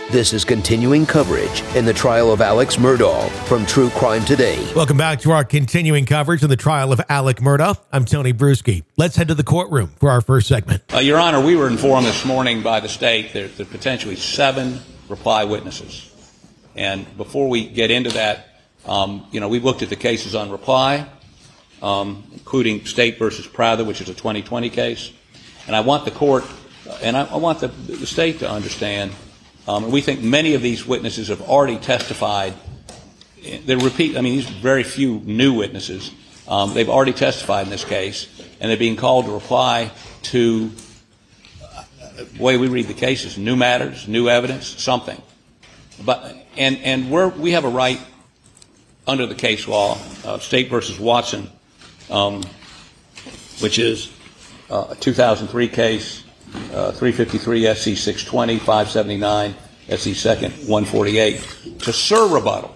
This is continuing coverage in the trial of Alex Murdaugh from True Crime Today. Welcome back to our continuing coverage of the trial of Alex Murdaugh. I'm Tony Bruschi. Let's head to the courtroom for our first segment. Your Honor, we were informed this morning by the state that there are potentially 7 reply witnesses. And before we get into that, we've looked at the cases on reply, including State versus Prather, which is a 2020 case. And I want the court and I want the state to understand, and we think many of these witnesses have already testified. These are very few new witnesses. They've already testified in this case, and they're being called to reply to, the way we read the cases, new matters, new evidence, something. We have a right under the case law, State versus Watson, which is a 2003 case, 353 SC 620, 579 SC 2nd 148, to serve rebuttal.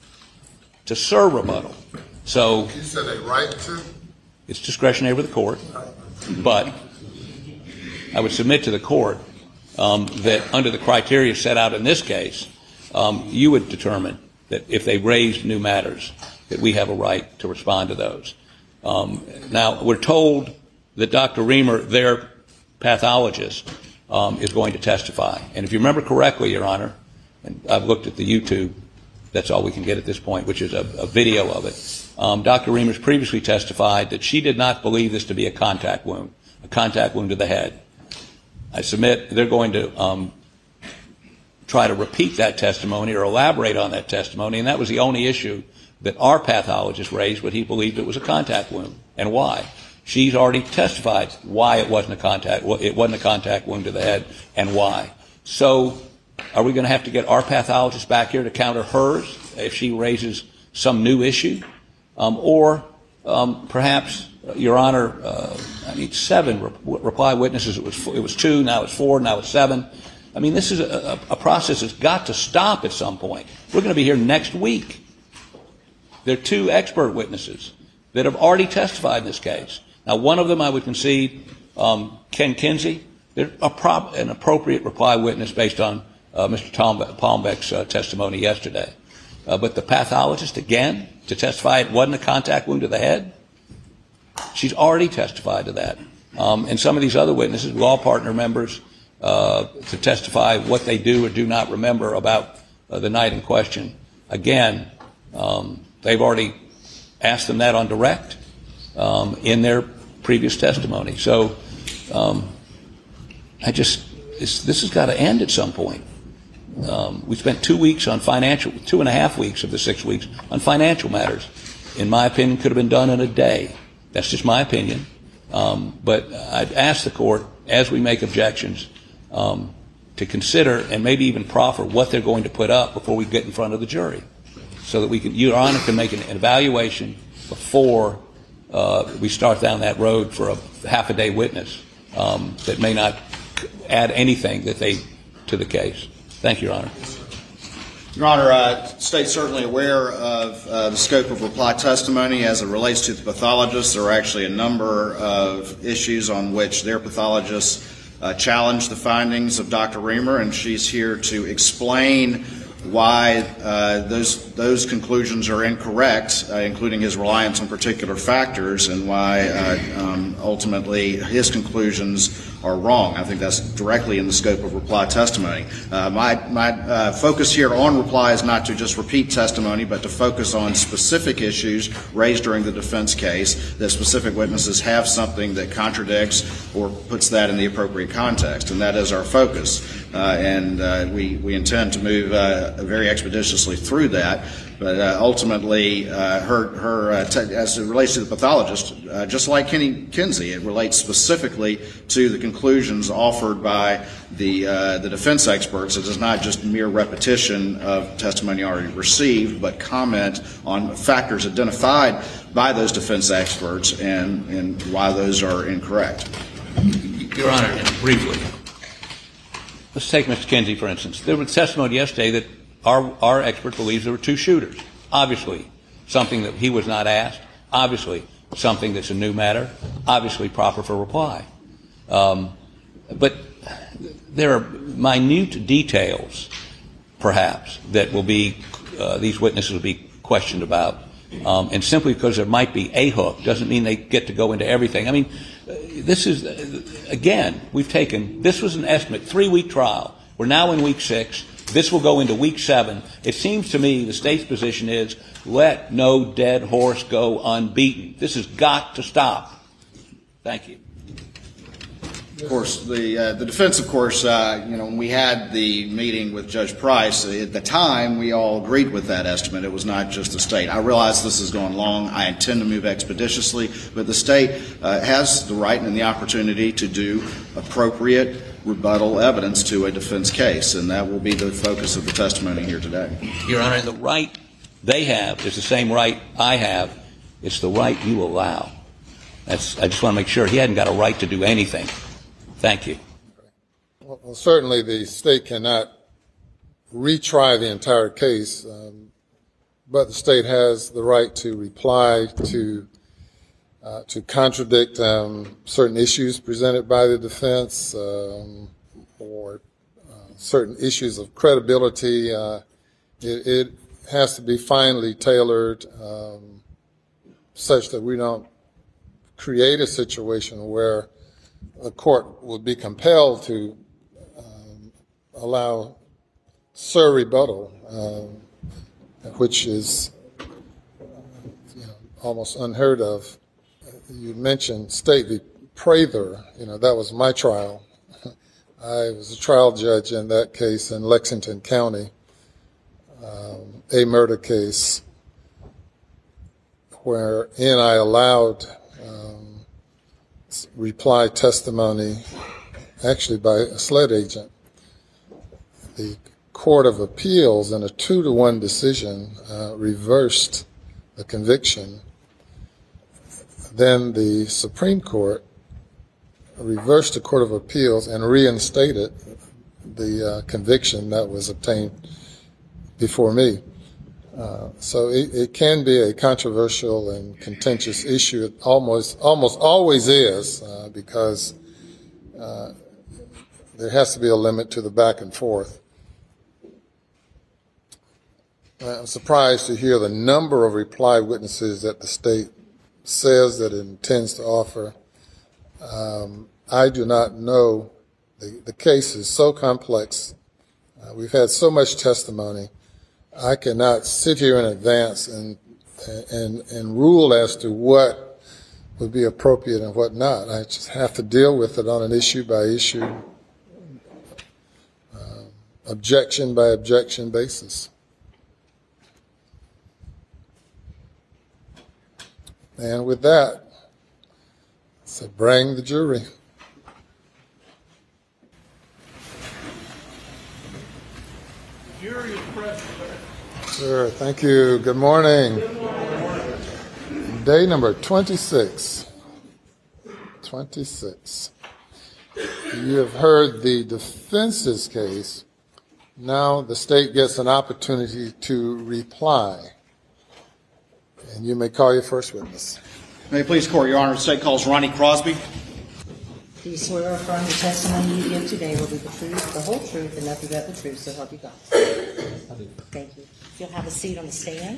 So you said a right to? It's discretionary with the court, but I would submit to the court that under the criteria set out in this case, you would determine that if they raised new matters, that we have a right to respond to those. Now, we're told that Dr. Reamer, their pathologist, is going to testify. And if you remember correctly, Your Honor, and I've looked at the YouTube, that's all we can get at this point, which is a video of it. Dr. Reamer's previously testified that she did not believe this to be a contact wound to the head. I submit they're going to try to repeat that testimony or elaborate on that testimony, and that was the only issue that our pathologist raised, but he believed it was a contact wound, and why. She's already testified why it wasn't a contact wound to the head, and why. So are we going to have to get our pathologist back here to counter hers if she raises some new issue? Or perhaps, Your Honor, 7 reply witnesses. It was 2, now it's 4, now it's 7. This is a process that's got to stop at some point. We're going to be here next week. There are 2 expert witnesses that have already testified in this case. Now, one of them I would concede, Ken Kinsey, they're an appropriate reply witness based on Mr. Palmbeck's testimony yesterday. But the pathologist, again, to testify it wasn't a contact wound to the head, she's already testified to that. And some of these other witnesses, law partner members, to testify what they do or do not remember about the night in question. Again, they've already asked them that on direct in their previous testimony. So this has got to end at some point. We spent 2 weeks on 2.5 weeks of the 6 weeks on financial matters. In my opinion, could have been done in a day. That's just my opinion. But I'd ask the court, as we make objections, to consider and maybe even proffer what they're going to put up before we get in front of the jury, so that Your Honor can make an evaluation before we start down that road for a half-a-day witness that may not add anything to the case. Thank you, Your Honor. Your Honor, State's certainly aware of the scope of reply testimony as it relates to the pathologists. There are actually a number of issues on which their pathologists challenged the findings of Dr. Reamer, and she's here to explain why those conclusions are incorrect, including his reliance on particular factors, and why ultimately his conclusions are wrong. I think that's directly in the scope of reply testimony. My focus here on reply is not to just repeat testimony, but to focus on specific issues raised during the defense case, that specific witnesses have something that contradicts or puts that in the appropriate context, and that is our focus. We intend to move very expeditiously through that. But ultimately, as it relates to the pathologist, just like Kenny Kinsey, it relates specifically to the conclusions offered by the defense experts. It is not just mere repetition of testimony already received, but comment on factors identified by those defense experts and why those are incorrect. Your Honor, briefly, let's take Mr. Kinsey, for instance. There was testimony yesterday that our expert believes there were 2 shooters. Obviously, something that he was not asked. Obviously, something that's a new matter. Obviously, proper for reply. But there are minute details perhaps, that will be these witnesses will be questioned about. And simply because there might be a hook doesn't mean they get to go into everything. I mean, this is, again, this was an estimate, 3-week trial. We're now in week 6. This will go into week 7. It seems to me the state's position is let no dead horse go unbeaten. This has got to stop. Thank you. Of course, the defense, of course, when we had the meeting with Judge Price, at the time, we all agreed with that estimate. It was not just the state. I realize this is going long. I intend to move expeditiously, but the state has the right and the opportunity to do appropriate rebuttal evidence to a defense case, and that will be the focus of the testimony here today. Your Honor, the right they have is the same right I have. It's the right you allow. I just want to make sure he hadn't got a right to do anything. Thank you. Well, certainly the state cannot retry the entire case, but the state has the right to reply to contradict certain issues presented by the defense or certain issues of credibility. It has to be finely tailored such that we don't create a situation where the court would be compelled to allow rebuttal, which is almost unheard of. You mentioned State v. Prather. That was my trial. I was a trial judge in that case in Lexington County, a murder case wherein I allowed reply testimony actually by a SLED agent. The Court of Appeals in a 2-1 decision reversed the conviction. Then the Supreme Court reversed the Court of Appeals and reinstated the conviction that was obtained before me. So it can be a controversial and contentious issue. It almost always is because there has to be a limit to the back and forth. I'm surprised to hear the number of reply witnesses that the state says that it intends to offer. I do not know. The case is so complex. We've had so much testimony. I cannot sit here in advance and rule as to what would be appropriate and what not. I just have to deal with it on an issue by issue, objection by objection basis. And with that, so bring the jury. Jury is present, sir. Sure, thank you. Good morning. Good morning. Day number 26. 26. You have heard the defense's case. Now the state gets an opportunity to reply. And you may call your first witness. May it please the Court, Your Honor, the state calls Ronnie Crosby. Do you swear or affirm the testimony you give today will be the truth, the whole truth, and nothing but the truth, so help you God? I do. Thank you. You'll have a seat on the stand.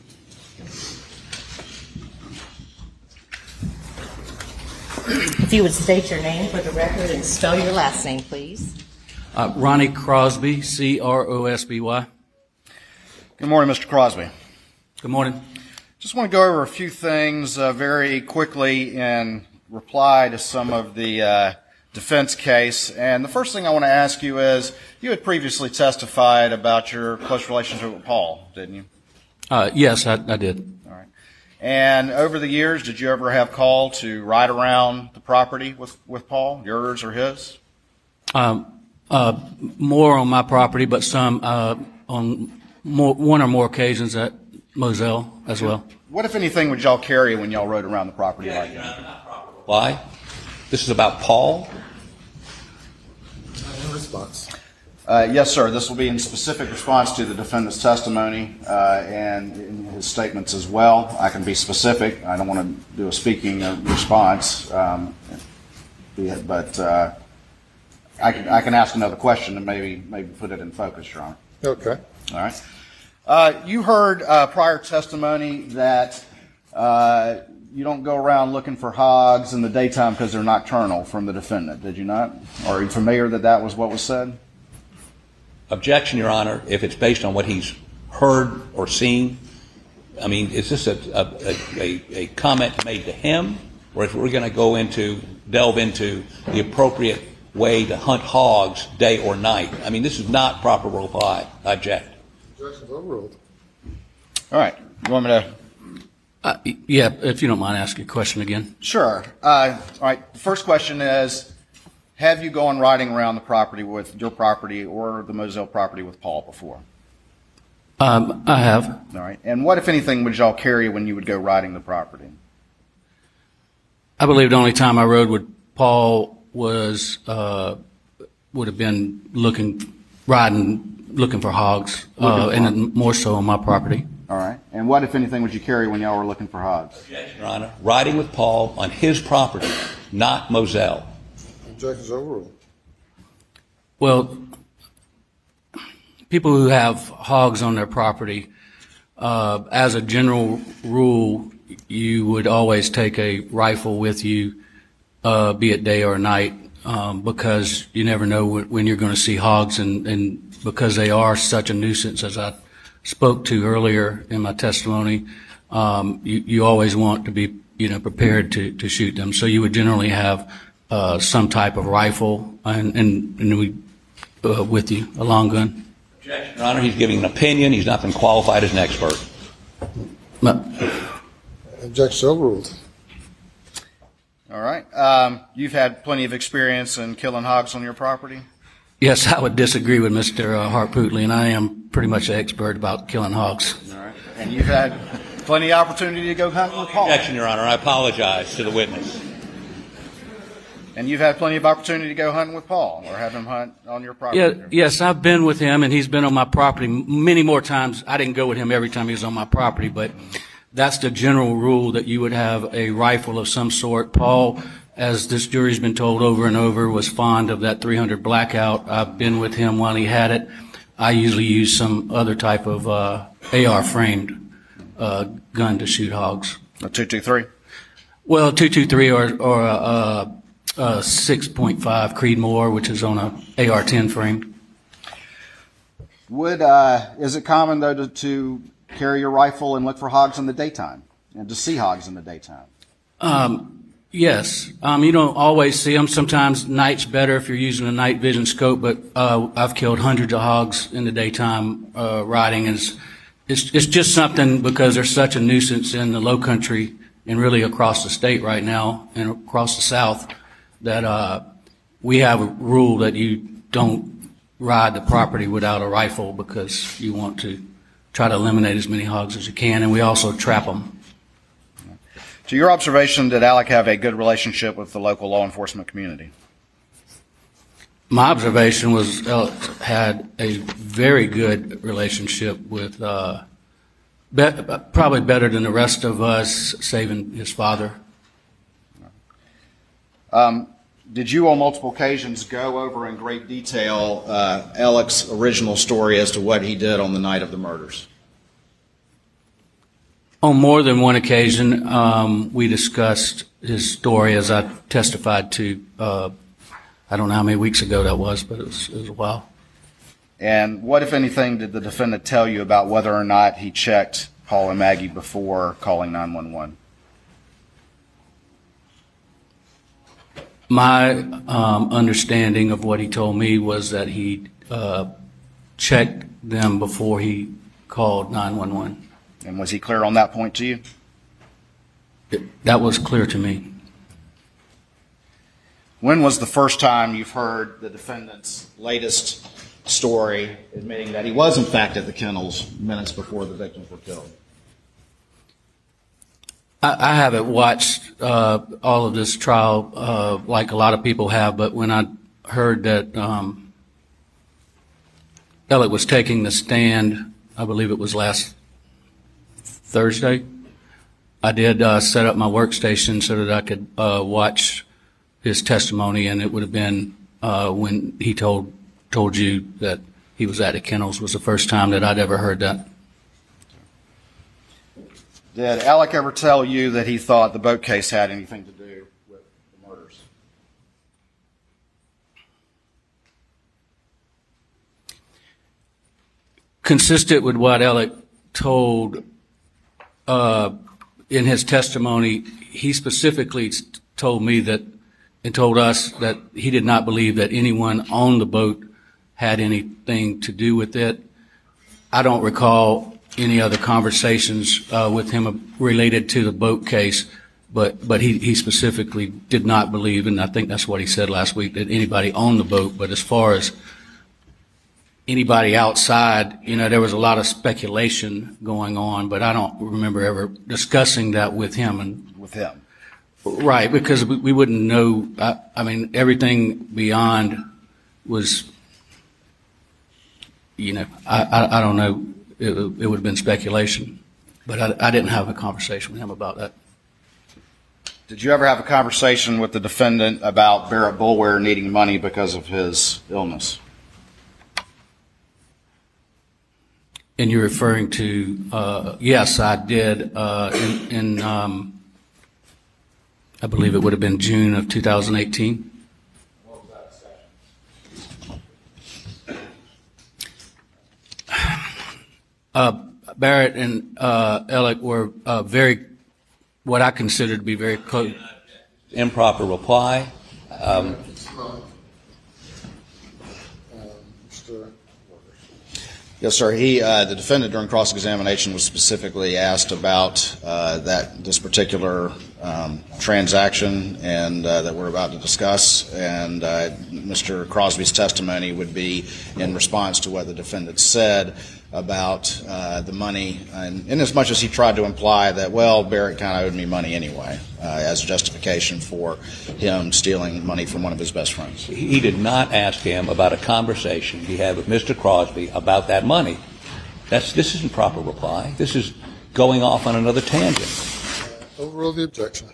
If you would state your name for the record and spell your last name, please. Ronnie Crosby, C-R-O-S-B-Y. Good morning, Mr. Crosby. Good morning. Just want to go over a few things very quickly in reply to some of the defense case. And the first thing I want to ask you is, you had previously testified about your close relationship with Paul, didn't you? Yes, I did. All right. And over the years, did you ever have call to ride around the property with Paul, yours or his? More on my property, but some on one or more occasions at Moselle as well. What, if anything, would y'all carry when y'all rode around the property like that? Why? This is about Paul? In response. Yes, sir. This will be in specific response to the defendant's testimony and in his statements as well. I can be specific. I don't want to do a speaking response, but I can ask another question and maybe put it in focus, Your Honor. Okay. All right. You heard prior testimony that you don't go around looking for hogs in the daytime because they're nocturnal from the defendant, did you not? Or are you familiar that that was what was said? Objection, Your Honor, if it's based on what he's heard or seen. I mean, is this a comment made to him, or if we're going to delve into the appropriate way to hunt hogs day or night? I mean, this is not proper reply. I object. Objection's overruled. All right. You want me to? Yeah, if you don't mind asking a question again. Sure. All right. The first question is, have you gone riding around the property with your property or the Moselle property with Paul before? I have. All right. And what, if anything, would y'all carry when you would go riding the property? I believe the only time I rode with Paul was would have been looking for hogs, and more so on my property. All right. And what, if anything, would you carry when y'all were looking for hogs? Your Honor, riding with Paul on his property, not Moselle. Objection's overruled. Well, people who have hogs on their property, as a general rule, you would always take a rifle with you, be it day or night, because you never know when you're going to see hogs, and because they are such a nuisance, as I spoke to earlier in my testimony, you always want to be prepared to shoot them. So you would generally have some type of rifle and with you, a long gun. Objection, Your Honor. He's giving an opinion. He's not been qualified as an expert. Objection's overruled. All right. You've had plenty of experience in killing hogs on your property? Yes, I would disagree with Mr. Hart-Pootley, and I am pretty much an expert about killing hogs. All right. And you've had plenty of opportunity to go hunting with Paul? Objection, Your Honor. I apologize to the witness. And you've had plenty of opportunity to go hunting with Paul or have him hunt on your property? Yeah, yes, I've been with him, and he's been on my property many more times. I didn't go with him every time he was on my property, but that's the general rule, that you would have a rifle of some sort. Paul, as this jury's been told over and over, was fond of that .300 Blackout. I've been with him while he had it. I usually use some other type of AR-framed gun to shoot hogs. A .223? Well, 223 or a 6.5 Creedmoor, which is on a AR-10 frame. Is it common, though, to carry your rifle and look for hogs in the daytime and to see hogs in the daytime? Yes. You don't always see them. Sometimes night's better if you're using a night vision scope, but I've killed hundreds of hogs in the daytime riding. And it's just something, because there's such a nuisance in the low country and really across the state right now and across the South, that we have a rule that you don't ride the property without a rifle, because you want to try to eliminate as many hogs as you can, and we also trap them. To your observation, did Alec have a good relationship with the local law enforcement community? My observation was Alec had a very good relationship with, probably better than the rest of us, saving his father. Did you on multiple occasions go over in great detail Alec's original story as to what he did on the night of the murders? On more than one occasion, we discussed his story, as I testified to, I don't know how many weeks ago that was, but it was a while. And what, if anything, did the defendant tell you about whether or not he checked Paul and Maggie before calling 911? My understanding of what he told me was that he checked them before he called 911. And was he clear on that point to you? That was clear to me. When was the first time you've heard the defendant's latest story admitting that he was in fact at the kennels minutes before the victims were killed? I haven't watched all of this trial like a lot of people have, but when I heard that Alec was taking the stand, I believe it was last Thursday, I did set up my workstation so that I could watch his testimony, and it would have been when he told you that he was at the kennels was the first time that I'd ever heard that. Did Alec ever tell you that he thought the boat case had anything to do with the murders? Consistent with what Alec told in his testimony, he specifically told me that and told us that he did not believe that anyone on the boat had anything to do with it. I don't recall any other conversations with him related to the boat case, but he specifically did not believe, and I think that's what he said last week, that anybody on the boat. But as far as anybody outside, there was a lot of speculation going on, but I don't remember ever discussing that with him. With him? Right, because we wouldn't know. I mean, everything beyond was, I don't know. It would have been speculation, but I didn't have a conversation with him about that. Did you ever have a conversation with the defendant about Barrett Boulware needing money because of his illness? And you're referring to, yes, I did, in I believe it would have been June of 2018. What was that discussion? Barrett and Alec were what I consider to be very close. Improper reply. Yes, sir. The defendant during cross-examination was specifically asked about this particular transaction and that we're about to discuss, and Mr. Crosby's testimony would be in response to what the defendant said about the money, and in as much as he tried to imply that, well, Barrett kind of owed me money anyway, as justification for him stealing money from one of his best friends. He did not ask him about a conversation he had with Mr. Crosby about that money. This isn't proper reply. This is going off on another tangent. Overrule the objection.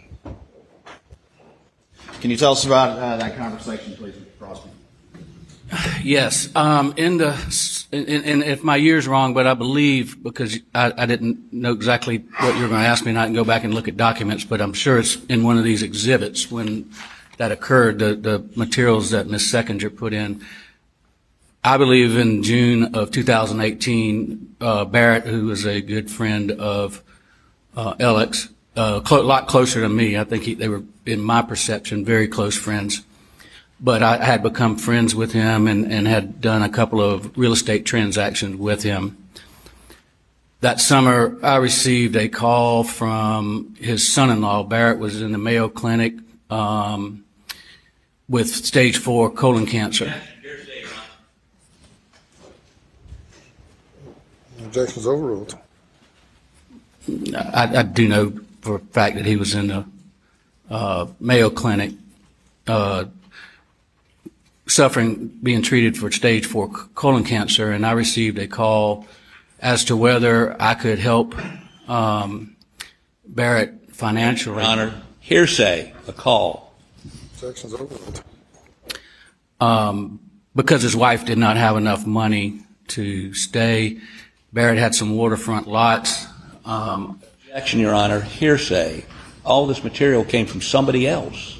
Can you tell us about that conversation, please, Mr. Crosby? Yes. And if my year's wrong, but I believe, because I didn't know exactly what you were going to ask me, and I can go back and look at documents, but I'm sure it's in one of these exhibits when that occurred, the materials that Ms. Seckinger put in. I believe in June of 2018, Barrett, who was a good friend of Alec's, a lot closer to me. I think they were, in my perception, very close friends. But I had become friends with him and had done a couple of real estate transactions with him. That summer, I received a call from his son-in-law. Barrett was in the Mayo Clinic with stage 4 colon cancer. Objection is overruled. I do know for a fact that he was in the Mayo Clinic being treated for stage 4 colon cancer, and I received a call as to whether I could help Barrett financially. Your Honor, hearsay, a call. Objection is overruled. Because his wife did not have enough money to stay. Barrett had some waterfront lots. Objection, Your Honor, hearsay. All this material came from somebody else.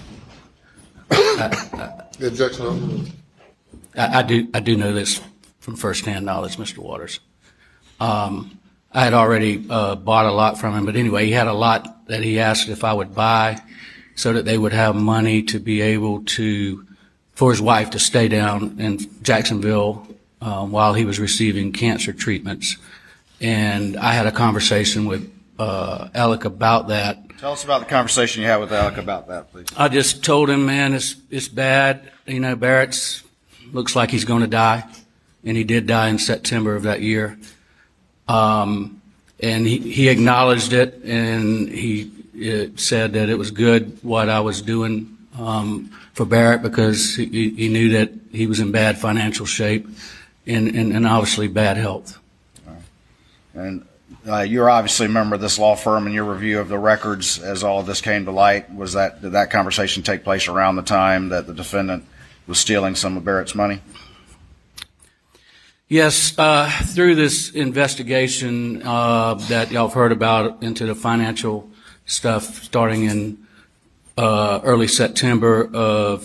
The objection overruled. I do know this from firsthand knowledge, Mr. Waters. I had already bought a lot from him, but anyway, he had a lot that he asked if I would buy so that they would have money to be able for his wife to stay down in Jacksonville while he was receiving cancer treatments. And I had a conversation with Alec about that. Tell us about the conversation you had with Alec about that, please. I just told him, man, it's bad. Barrett's looks like he's going to die, and he did die in September of that year. And he acknowledged it, and he said that it was good what I was doing for Barrett because he knew that he was in bad financial shape and obviously bad health. And you're obviously a member of this law firm, and your review of the records as all of this came to light, did that conversation take place around the time that the defendant was stealing some of Barrett's money? Yes, through this investigation that y'all have heard about into the financial stuff starting in early September of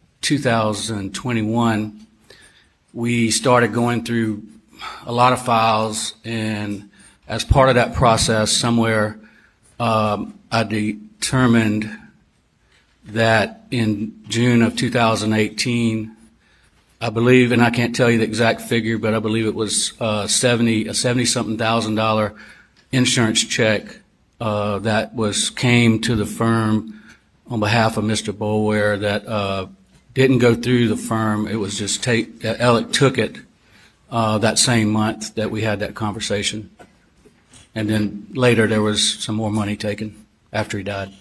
2021, we started going through a lot of files, and as part of that process, somewhere I determined that in June of 2018, I believe, and I can't tell you the exact figure, but I believe it was a $70-something thousand insurance check that came to the firm on behalf of Mr. Boulware that didn't go through the firm. It was just Alec took it that same month that we had that conversation. And then later there was some more money taken after he died.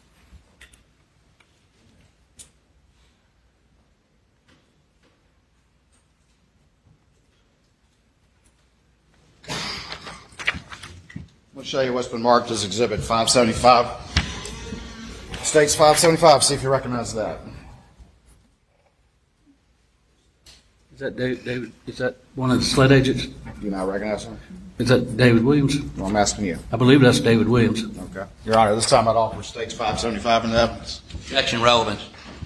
We'll show you what's been marked as Exhibit 575. States 575, see if you recognize that. Is that David? Is that one of the sled agents? Do you not recognize him? Is that David Williams? Well, I'm asking you. I believe that's David Williams. Okay. Your Honor, this time I'd offer States 575 in the evidence. Objection, relevance.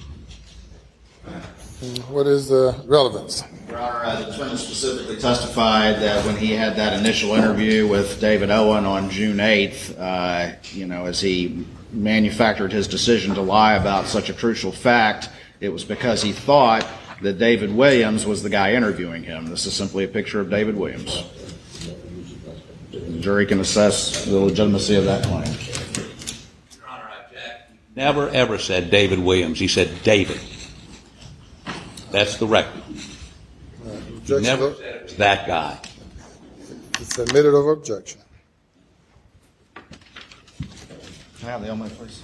What is the relevance? Your Honor, the defendant specifically testified that when he had that initial interview with David Owen on June 8th, as he manufactured his decision to lie about such a crucial fact, it was because he thought that David Williams was the guy interviewing him. This is simply a picture of David Williams. The jury can assess the legitimacy of that claim. Your Honor, I object. Never, ever said David Williams. He said David. That's the record. He never said it was that guy. It's admitted over objection. Can I have the element, please?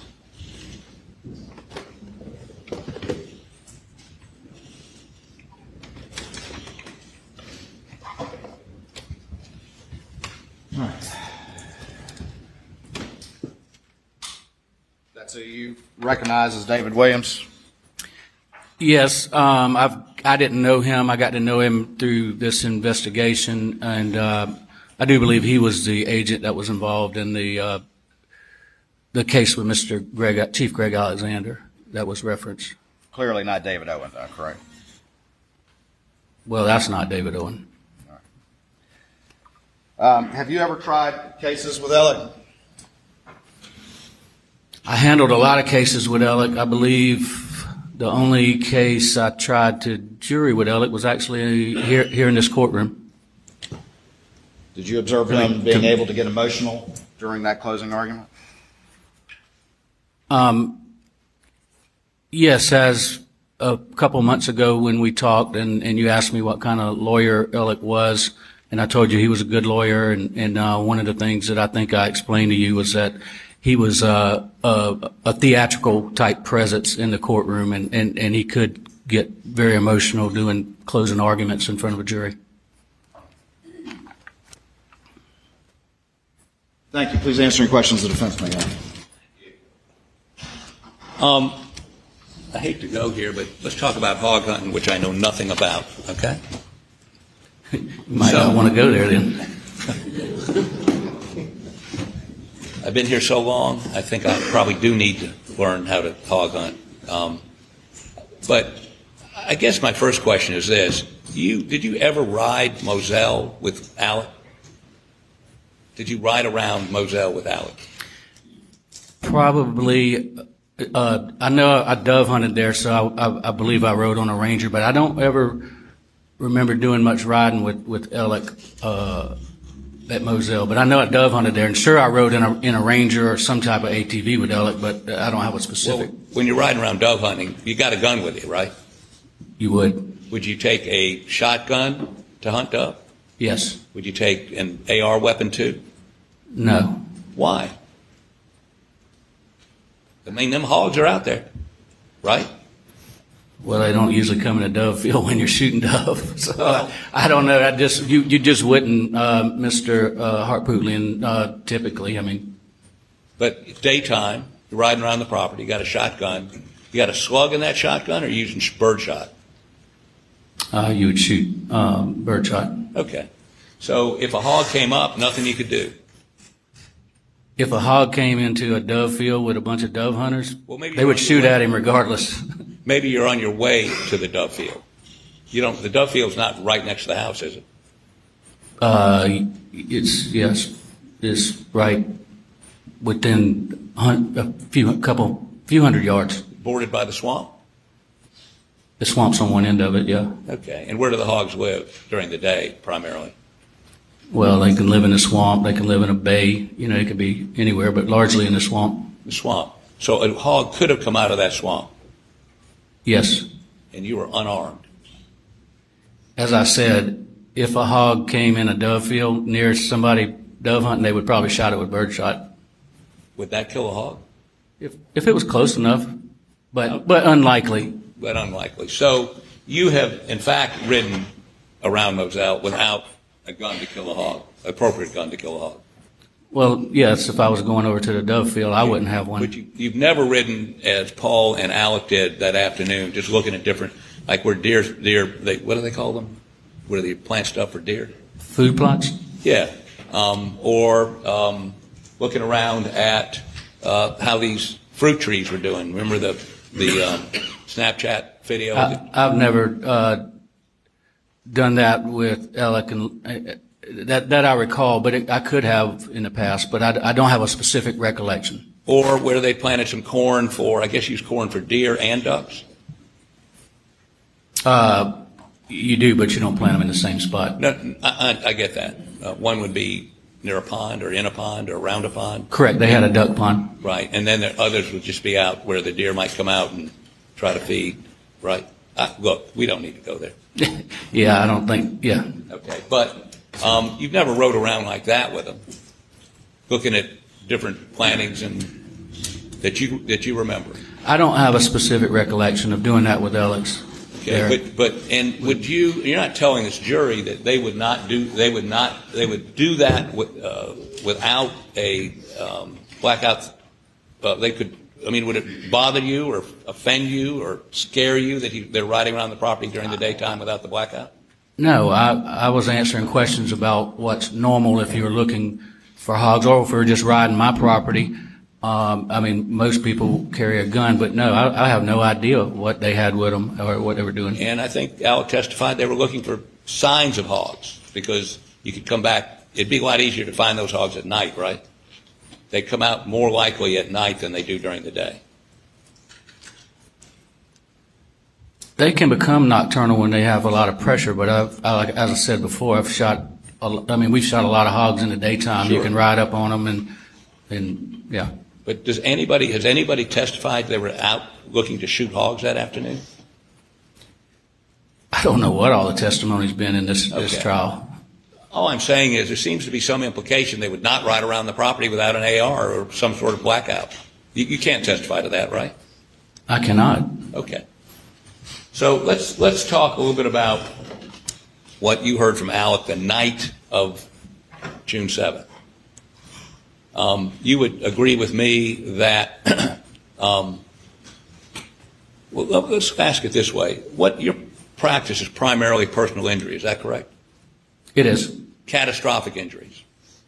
All right. That's who you recognize as David Williams? Yes, I didn't know him. I got to know him through this investigation, and I do believe he was the agent that was involved in the case with Chief Greg Alexander that was referenced. Clearly not David Owen, though, correct? Well, that's not David Owen. Have you ever tried cases with Alec? I handled a lot of cases with Alec. I believe the only case I tried to jury with Alec was actually here in this courtroom. Did you observe him being able to get emotional during that closing argument? Yes, as a couple months ago when we talked and you asked me what kind of lawyer Alec was, and I told you he was a good lawyer, and one of the things that I think I explained to you was that he was a theatrical type presence in the courtroom, and he could get very emotional doing closing arguments in front of a jury. Thank you. Please answer any questions the defense may have. I hate to go here, but let's talk about hog hunting, which I know nothing about, okay? You might not want to go there then. I've been here so long, I think I probably do need to learn how to hog hunt. But I guess my first question is this. Did you ever ride Moselle with Alec? Did you ride around Moselle with Alec? Probably. I know I dove hunted there, so I believe I rode on a Ranger, but I don't ever remember doing much riding with Alec at Moselle. But I know I dove hunted there, and sure I rode in a Ranger or some type of ATV with Alec, but I don't have a specific. Well, when you're riding around dove hunting, you got a gun with you, right? You would. Would you take a shotgun to hunt dove? Yes. Would you take an AR weapon too? No. Why? I mean, them hogs are out there, right? Well, they don't usually come in a dove field when you're shooting dove. So I don't know. You just wouldn't, Mr. Harpootlian, typically. I mean, but daytime, you're riding around the property. You got a shotgun. You got a slug in that shotgun, or are you using bird shot? You would shoot bird shot. Okay. So if a hog came up, nothing you could do. If a hog came into a dove field with a bunch of dove hunters, Well, maybe they you're would on shoot your way. at him regardless. Maybe you're on your way to the dove field. You don't. The dove field's not right next to the house, is it? It's right within a few hundred yards. Bordered by the swamp. The swamp's on one end of it, yeah. Okay. And where do the hogs live during the day, primarily? Well, they can live in the swamp. They can live in a bay. You know, it could be anywhere, but largely in the swamp. The swamp. So a hog could have come out of that swamp, Yes. and you were unarmed. As I said, if a hog came in a dove field near somebody dove hunting, they would probably shot it with birdshot. Would that kill a hog? If it was close enough, but unlikely. But unlikely. So you have, in fact, ridden around Moselle without a gun to kill a hog, appropriate gun to kill a hog. Well, yes, if I was going over to the dove field, I wouldn't have one. But you've never ridden as Paul and Alec did that afternoon, just looking at different, like where deer, what do they call them? Where they plant stuff for deer? Food plots? Yeah. Or looking around at how these fruit trees were doing. Remember the Snapchat video? I've never done that with Alec, and that I recall, but I could have in the past, but I don't have a specific recollection. Or where they planted some corn for, I guess used corn for deer and ducks? You do, but you don't plant them in the same spot. No, I get that. One would be near a pond or in a pond or around a pond. Correct. They had a duck pond. Right. And then others would just be out where the deer might come out and try to feed. Right. Look, we don't need to go there. Yeah, I don't think, yeah. Okay. But you've never rode around like that with them, looking at different plantings and that you remember. I don't have a specific recollection of doing that with Alex. Okay, but would you're not telling this jury that they would do that without a blackout? Would it bother you or offend you or scare you that they're riding around the property during the daytime without the blackout? No, I was answering questions about what's normal if you were looking for hogs or if we were just riding my property. Most people carry a gun, but no, I have no idea what they had with them or what they were doing. And I think Alec testified they were looking for signs of hogs because you could come back. It'd be a lot easier to find those hogs at night, right? They come out more likely at night than they do during the day. They can become nocturnal when they have a lot of pressure, but as I said before, we've shot a lot of hogs in the daytime. Sure. You can ride up on them and yeah. But has anybody testified they were out looking to shoot hogs that afternoon? I don't know what all the testimony's been in this trial. All I'm saying is there seems to be some implication they would not ride around the property without an AR or some sort of blackout. You can't testify to that, right? I cannot. Okay. So let's talk a little bit about what you heard from Alec the night of June 7th. You would agree with me that, well, let's ask it this way. What your practice is primarily personal injury, is that correct? It is. Catastrophic injuries.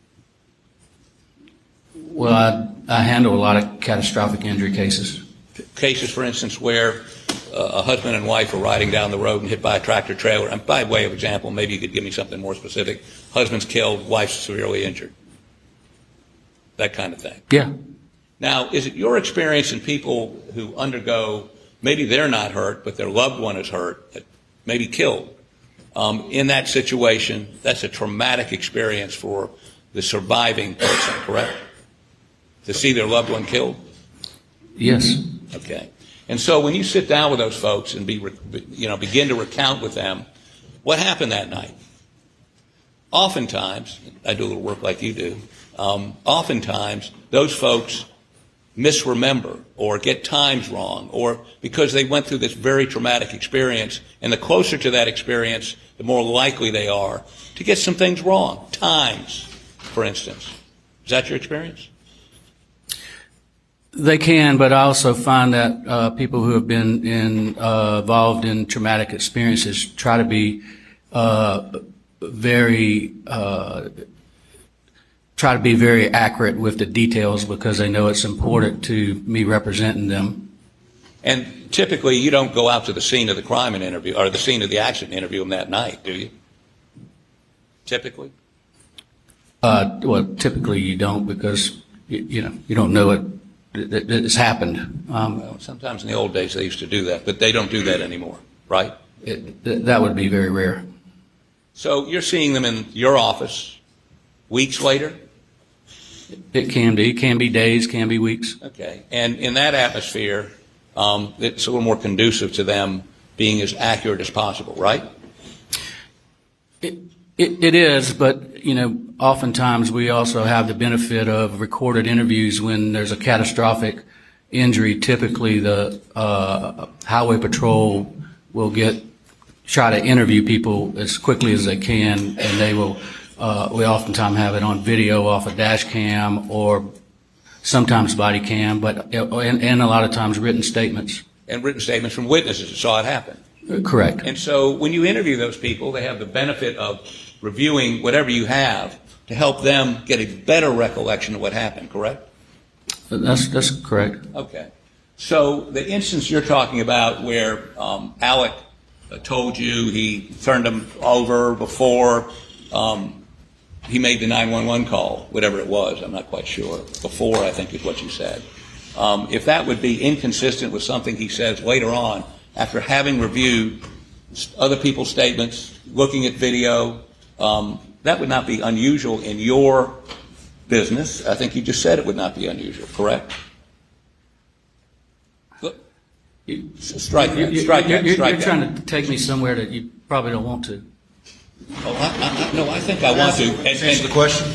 Well, I handle a lot of catastrophic injury cases. Cases, for instance, where a husband and wife are riding down the road and hit by a tractor trailer. And by way of example, maybe you could give me something more specific. Husband's killed, wife's severely injured. That kind of thing. Yeah. Now, is it your experience in people who undergo, maybe they're not hurt, but their loved one is hurt, maybe killed, in that situation, that's a traumatic experience for the surviving person, correct? To see their loved one killed? Yes. Okay. And so when you sit down with those folks and begin to recount with them what happened that night, oftentimes, I do a little work like you do, oftentimes those folks misremember or get times wrong, or because they went through this very traumatic experience, and the closer to that experience, the more likely they are to get some things wrong. Times, for instance. Is that your experience? They can, but I also find that people who have been involved in traumatic experiences try to be very try to be very accurate with the details because they know it's important to me representing them. And typically, you don't go out to the scene of the crime and interview, or the scene of the accident and interview them that night, do you? Typically? Well, typically you don't because you don't know it. It's happened. Well, sometimes in the old days they used to do that, but they don't do that anymore, right? That would be very rare. So you're seeing them in your office weeks later? It can be days, can be weeks. Okay. And in that atmosphere, it's a little more conducive to them being as accurate as possible, right? It is, but oftentimes we also have the benefit of recorded interviews when there's a catastrophic injury. Typically, the highway patrol will try to interview people as quickly as they can, and they will. We oftentimes have it on video off a dash cam or sometimes body cam, but and a lot of times written statements. And written statements from witnesses that saw it happen. Correct. And so when you interview those people, they have the benefit of reviewing whatever you have to help them get a better recollection of what happened, correct? That's correct. Okay. So the instance you're talking about where Alec told you he turned him over before he made the 911 call, whatever it was, I'm not quite sure. Before, I think is what you said. If that would be inconsistent with something he says later on, after having reviewed other people's statements, looking at video, that would not be unusual in your business. I think you just said it would not be unusual, correct? Strike that. You're trying to take me somewhere that you probably don't want to. Oh, no, I think I want to. Answer the question.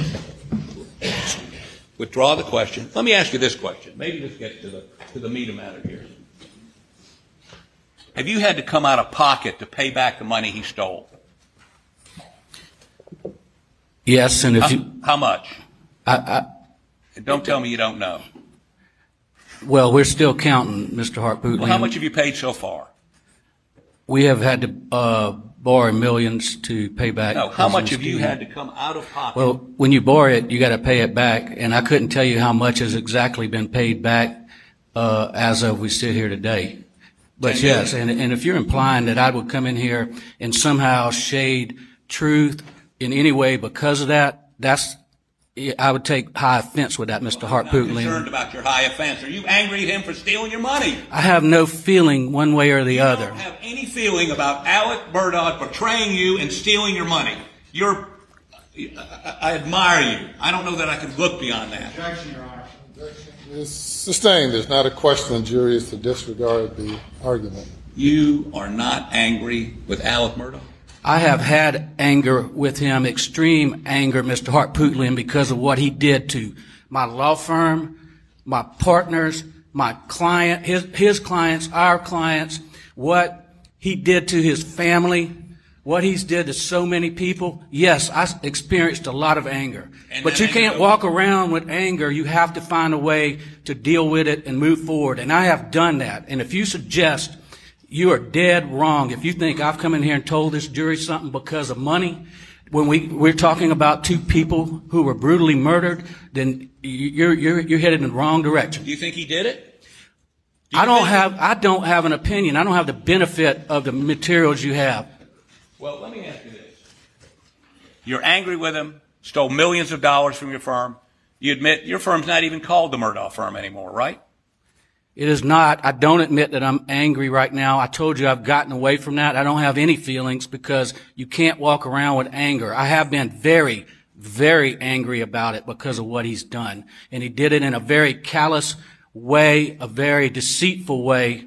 Withdraw the question. Let me ask you this question. Maybe just get to the meat of the matter here. Have you had to come out of pocket to pay back the money he stole? Yes, and how much? Don't tell me you don't know. Well, we're still counting, Mr. Harpootlian. Well, how much have you paid so far? We have had to borrow millions to pay back. No, how much have you had to come out of pocket? Well, when you borrow it, you got to pay it back, and I couldn't tell you how much has exactly been paid back as of we sit here today. But yes, and if you're implying that I would come in here and somehow shade truth in any way because of that, I would take high offense with that, Mr. Harpootlian. I'm concerned about your high offense. Are you angry at him for stealing your money? I have no feeling one way or the other. You don't have any feeling about Alec Murdaugh betraying you and stealing your money. I admire you. I don't know that I can look beyond that. Objection, Your Honor. Objection is sustained. There's not a question. The jury is to disregard the argument. You are not angry with Alec Murdaugh? I have had anger with him, extreme anger, Mr. Harpootlian, because of what he did to my law firm, my partners, my client, his clients, our clients, what he did to his family, what he's did to so many people. Yes, I experienced a lot of anger. But you can't walk around with anger. You have to find a way to deal with it and move forward. And I have done that. And if you suggest you are dead wrong if you think I've come in here and told this jury something because of money. When we're talking about two people who were brutally murdered, then you're headed in the wrong direction. Do you think he did it? I don't have an opinion. I don't have the benefit of the materials you have. Well, let me ask you this. You're angry with him, stole millions of dollars from your firm. You admit your firm's not even called the Murdaugh firm anymore, right? It is not. I don't admit that I'm angry right now. I told you I've gotten away from that. I don't have any feelings because you can't walk around with anger. I have been very, very angry about it because of what he's done. And he did it in a very callous way, a very deceitful way.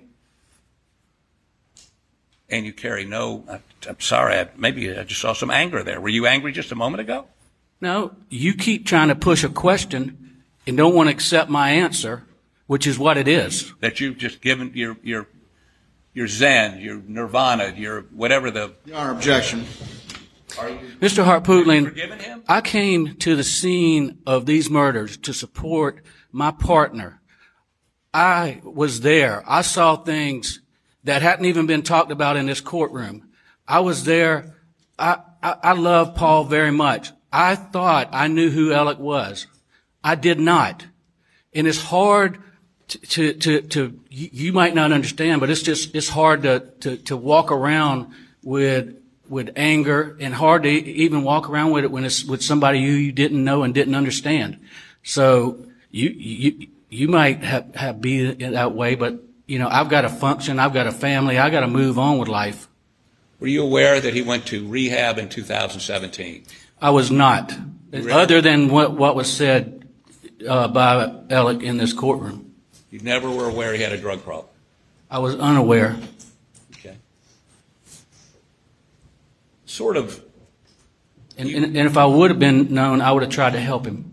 And you carry I'm sorry, maybe I just saw some anger there. Were you angry just a moment ago? No, you keep trying to push a question and don't want to accept my answer, which is what it is. That you've just given your Zen, your Nirvana, your whatever the... Your Honor, objection. Mr. Harpootlian, forgiven him? I came to the scene of these murders to support my partner. I was there. I saw things that hadn't even been talked about in this courtroom. I was there. I I love Paul very much. I thought I knew who Alec was. I did not. And it's hard to you might not understand, but it's hard to walk around with anger, and hard to even walk around with it when it's with somebody who you didn't know and didn't understand. So you might have be that way, but you know, I've got to function, I've got a family, I got to move on with life. Were you aware that he went to rehab in 2017? I was not, Really? other than what was said by Alec in this courtroom. You never were aware he had a drug problem? I was unaware. Okay. Sort of. And if I would have been known, I would have tried to help him.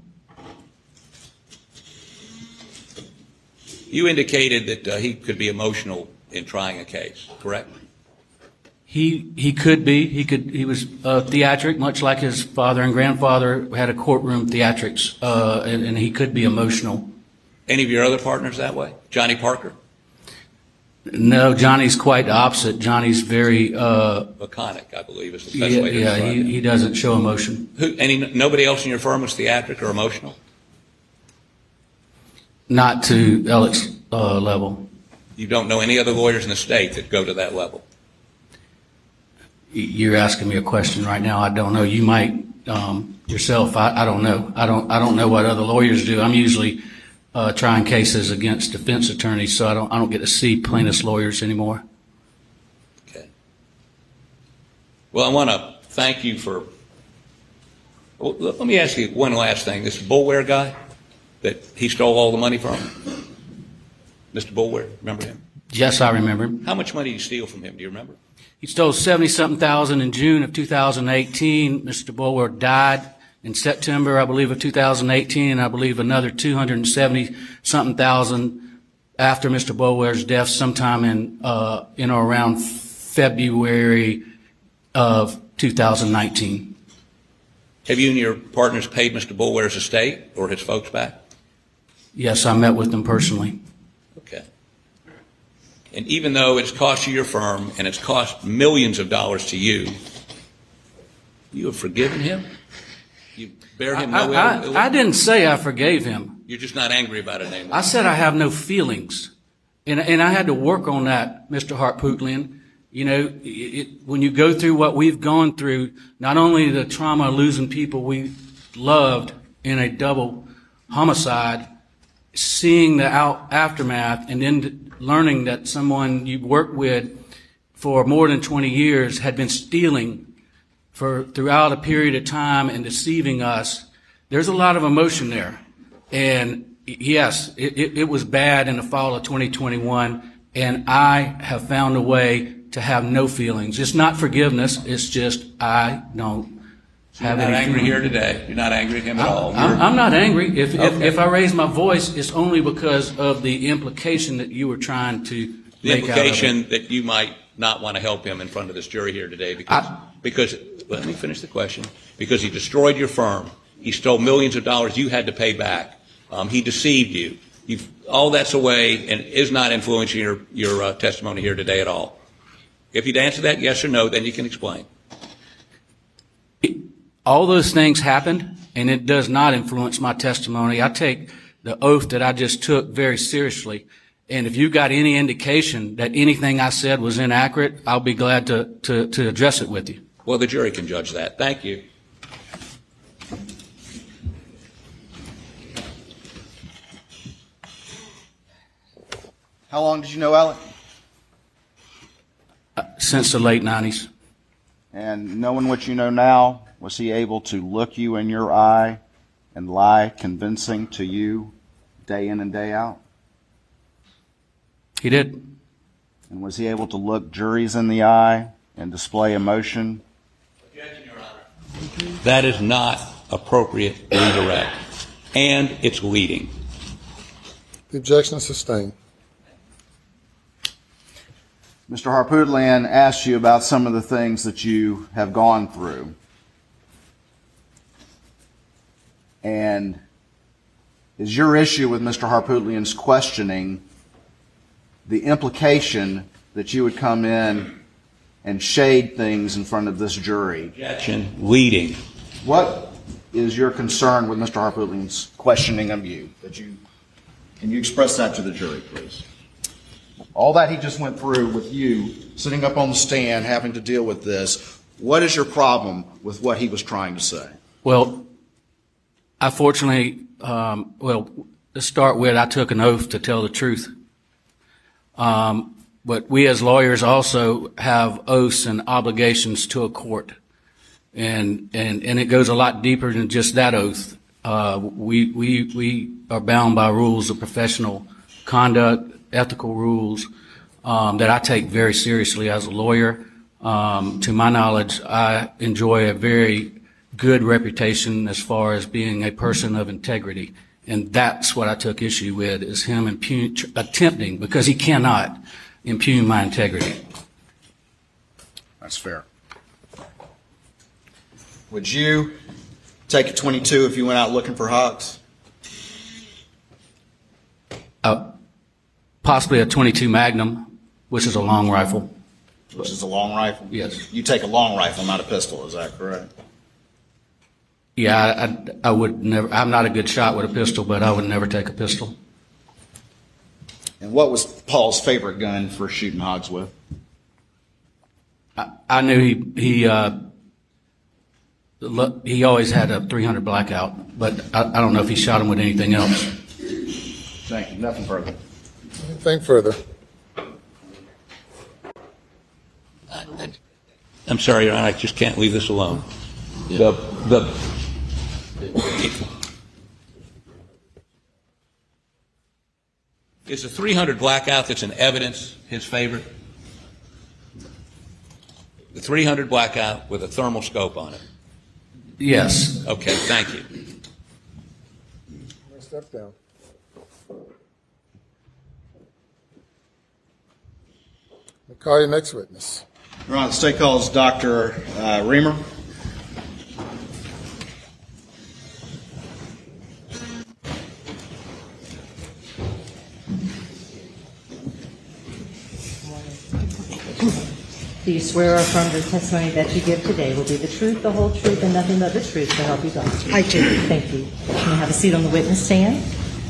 You indicated that he could be emotional in trying a case, correct? He could be. He was theatric, much like his father and grandfather had a courtroom theatrics, and he could be emotional. Any of your other partners that way? Johnny Parker? No, Johnny's quite the opposite. Johnny's very Laconic, I believe, is the best way to describe it. he doesn't show emotion. Nobody else in your firm was theatric or emotional? Not to Alec's level. You don't know any other lawyers in the state that go to that level? You're asking me a question right now. I don't know. You might yourself. I don't know. I don't know what other lawyers do. I'm usually trying cases against defense attorneys, so I don't get to see plaintiffs' lawyers anymore. Okay. Well, I want to thank you for. Well, let me ask you one last thing. This Boulware guy that he stole all the money from, Mr. Boulware, remember him? Yes, I remember him. How much money did you steal from him? Do you remember? He stole $70-something thousand in June of 2018. Mr. Boulware died in September, I believe, of 2018, and I believe another $270-something thousand after Mr. Boulware's death, sometime in or around February of 2019. Have you and your partners paid Mr. Boulware's estate or his folks back? Yes, I met with them personally. Okay. And even though it's cost you your firm and it's cost millions of dollars to you, you have forgiven him? You bear him no ill? I didn't say I forgave him. You're just not angry about it anymore? I said I have no feelings. And I had to work on that, Mr. Harpootlian. You know, when you go through what we've gone through, not only the trauma of losing people we loved in a double homicide, seeing the aftermath, and then learning that someone you worked with for more than 20 years had been stealing throughout a period of time and deceiving us, there's a lot of emotion there. And yes, it was bad in the fall of 2021, and I have found a way to have no feelings. It's not forgiveness, it's just I don't have any. You're not angry here today? You're not angry at him at all? I'm not angry. If I raise my voice, it's only because of the implication that you were trying to the make implication out of it. that you might not want to help him in front of this jury here today because let me finish the question. Because he destroyed your firm, he stole millions of dollars you had to pay back. He deceived you. All that's away and is not influencing your testimony here today at all. If you'd answer that yes or no, then you can explain. All those things happened, and it does not influence my testimony. I take the oath that I just took very seriously. And if you've got any indication that anything I said was inaccurate, I'll be glad to address it with you. Well, the jury can judge that. Thank you. How long did you know Alec? Since the late 90s. And knowing what you know now, was he able to look you in your eye and lie convincing to you day in and day out? He did. And was he able to look juries in the eye and display emotion? Objection, Your Honor. That is not appropriate redirect, and it's leading. The objection is sustained. Mr. Harpootlian asked you about some of the things that you have gone through. And is your issue with Mr. Harpootlian's questioning the implication that you would come in and shade things in front of this jury. Objection, leading. What is your concern with Mr. Harpootlian's questioning of you? Can you express that to the jury, please? All that he just went through with you, sitting up on the stand, having to deal with this, what is your problem with what he was trying to say? Well, I fortunately, to start with, I took an oath to tell the truth. But we as lawyers also have oaths and obligations to a court. And it goes a lot deeper than just that oath. We are bound by rules of professional conduct, ethical rules, that I take very seriously as a lawyer. To my knowledge, I enjoy a very good reputation as far as being a person of integrity. And that's what I took issue with, is him attempting, because he cannot impugn my integrity. That's fair. Would you take a .22 if you went out looking for hogs? Possibly a .22 Magnum, which is a long rifle. Which is a long rifle? Yes. You take a long rifle, not a pistol, is that correct? Yeah, I would never. I'm not a good shot with a pistol, but I would never take a pistol. And what was Paul's favorite gun for shooting hogs with? I knew he always had a .300 Blackout, but I don't know if he shot him with anything else. Thank you. Nothing further. Anything further? I'm sorry, Your Honor, I just can't leave this alone. Yeah. Is the .300 Blackout that's in evidence his favorite? The .300 Blackout with a thermal scope on it? Yes. Okay, thank you. Step down. We'll call your next witness. Your Honor, the state calls Dr. Reamer. Do you swear or affirm the testimony that you give today will be the truth, the whole truth, and nothing but the truth to help you God? I do. Thank you. You may have a seat on the witness stand.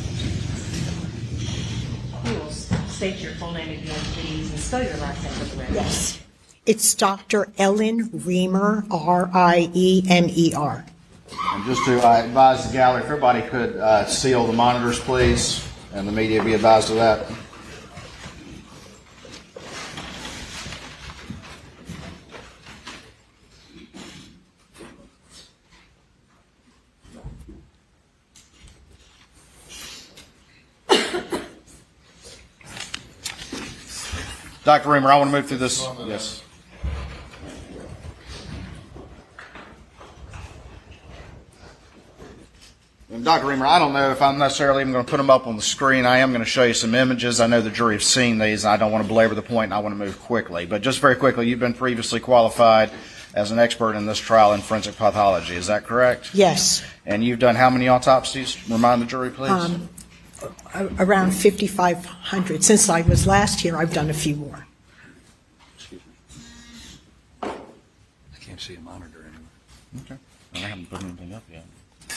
You will state your full name again, please, and spell your last name for the record. Yes. It's Dr. Ellen Reamer, R-I-E-M-E-R. And just to advise the gallery, if everybody could seal the monitors, please, and the media be advised of that. Dr. Reamer, I want to move through this. Yes. And Dr. Reamer, I don't know if I'm necessarily even going to put them up on the screen. I am going to show you some images. I know the jury have seen these, and I don't want to belabor the point, and I want to move quickly. But just very quickly, you've been previously qualified as an expert in this trial in forensic pathology. Is that correct? Yes. And you've done how many autopsies? Remind the jury, please. Around 5,500. Since I was last here, I've done a few more. Excuse me. I can't see a monitor anymore. Okay. I haven't put anything up yet.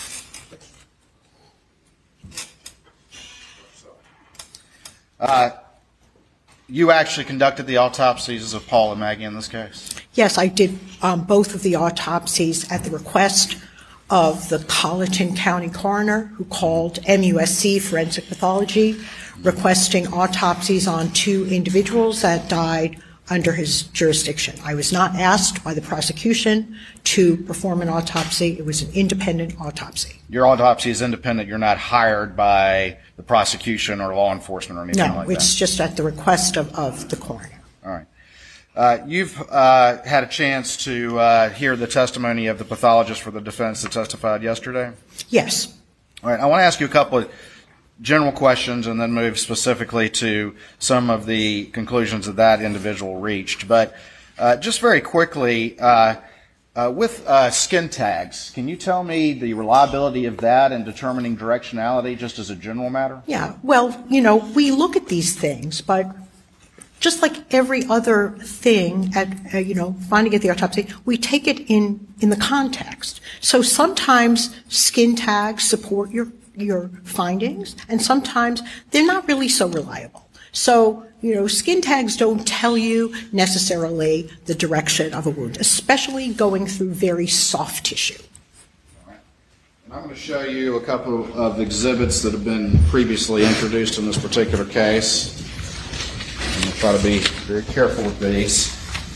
You actually conducted the autopsies of Paul and Maggie in this case? Yes, I did both of the autopsies at the request of the Colleton County coroner, who called MUSC Forensic Pathology, requesting autopsies on 2 individuals that died under his jurisdiction. I was not asked by the prosecution to perform an autopsy. It was an independent autopsy. Your autopsy is independent. You're not hired by the prosecution or law enforcement or anything like that? No, it's just at the request of the coroner. All right. You've had a chance to hear the testimony of the pathologist for the defense that testified yesterday? Yes. All right. I want to ask you a couple of general questions and then move specifically to some of the conclusions that individual reached. But just very quickly, with skin tags, can you tell me the reliability of that in determining directionality just as a general matter? Yeah. Well, you know, we look at these things, but just like every other thing at, finding at the autopsy, we take it in the context. So sometimes skin tags support your findings, and sometimes they're not really so reliable. So, skin tags don't tell you necessarily the direction of a wound, especially going through very soft tissue. All right. And I'm going to show you a couple of exhibits that have been previously introduced in this particular case. I'm going to try to be very careful with these.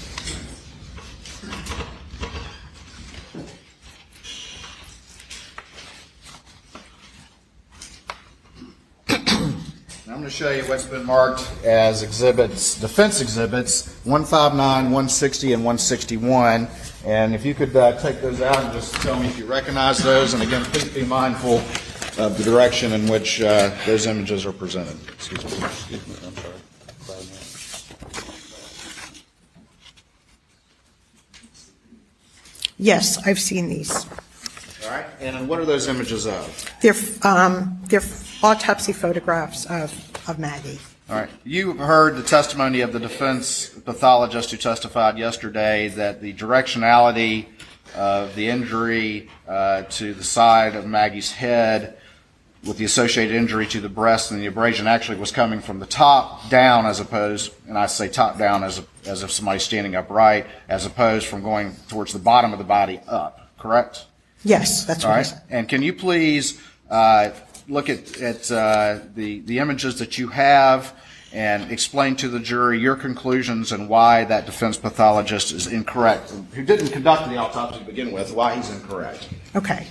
I'm going to show you what's been marked as exhibits, defense exhibits 159, 160, and 161. And if you could take those out and just tell me if you recognize those. And again, please be mindful of the direction in which those images are presented. Excuse me. I'm sorry. Yes, I've seen these. All right. And what are those images of? They're autopsy photographs of Maggie. All right. You heard the testimony of the defense pathologist who testified yesterday that the directionality of the injury to the side of Maggie's head with the associated injury to the breast and the abrasion actually was coming from the top down as opposed, and I say top down as if somebody's standing upright, as opposed from going towards the bottom of the body up, correct? Yes, that's right. All right. And can you please look at the images that you have and explain to the jury your conclusions and why that defense pathologist is incorrect, who didn't conduct the autopsy to begin with, why he's incorrect? Okay.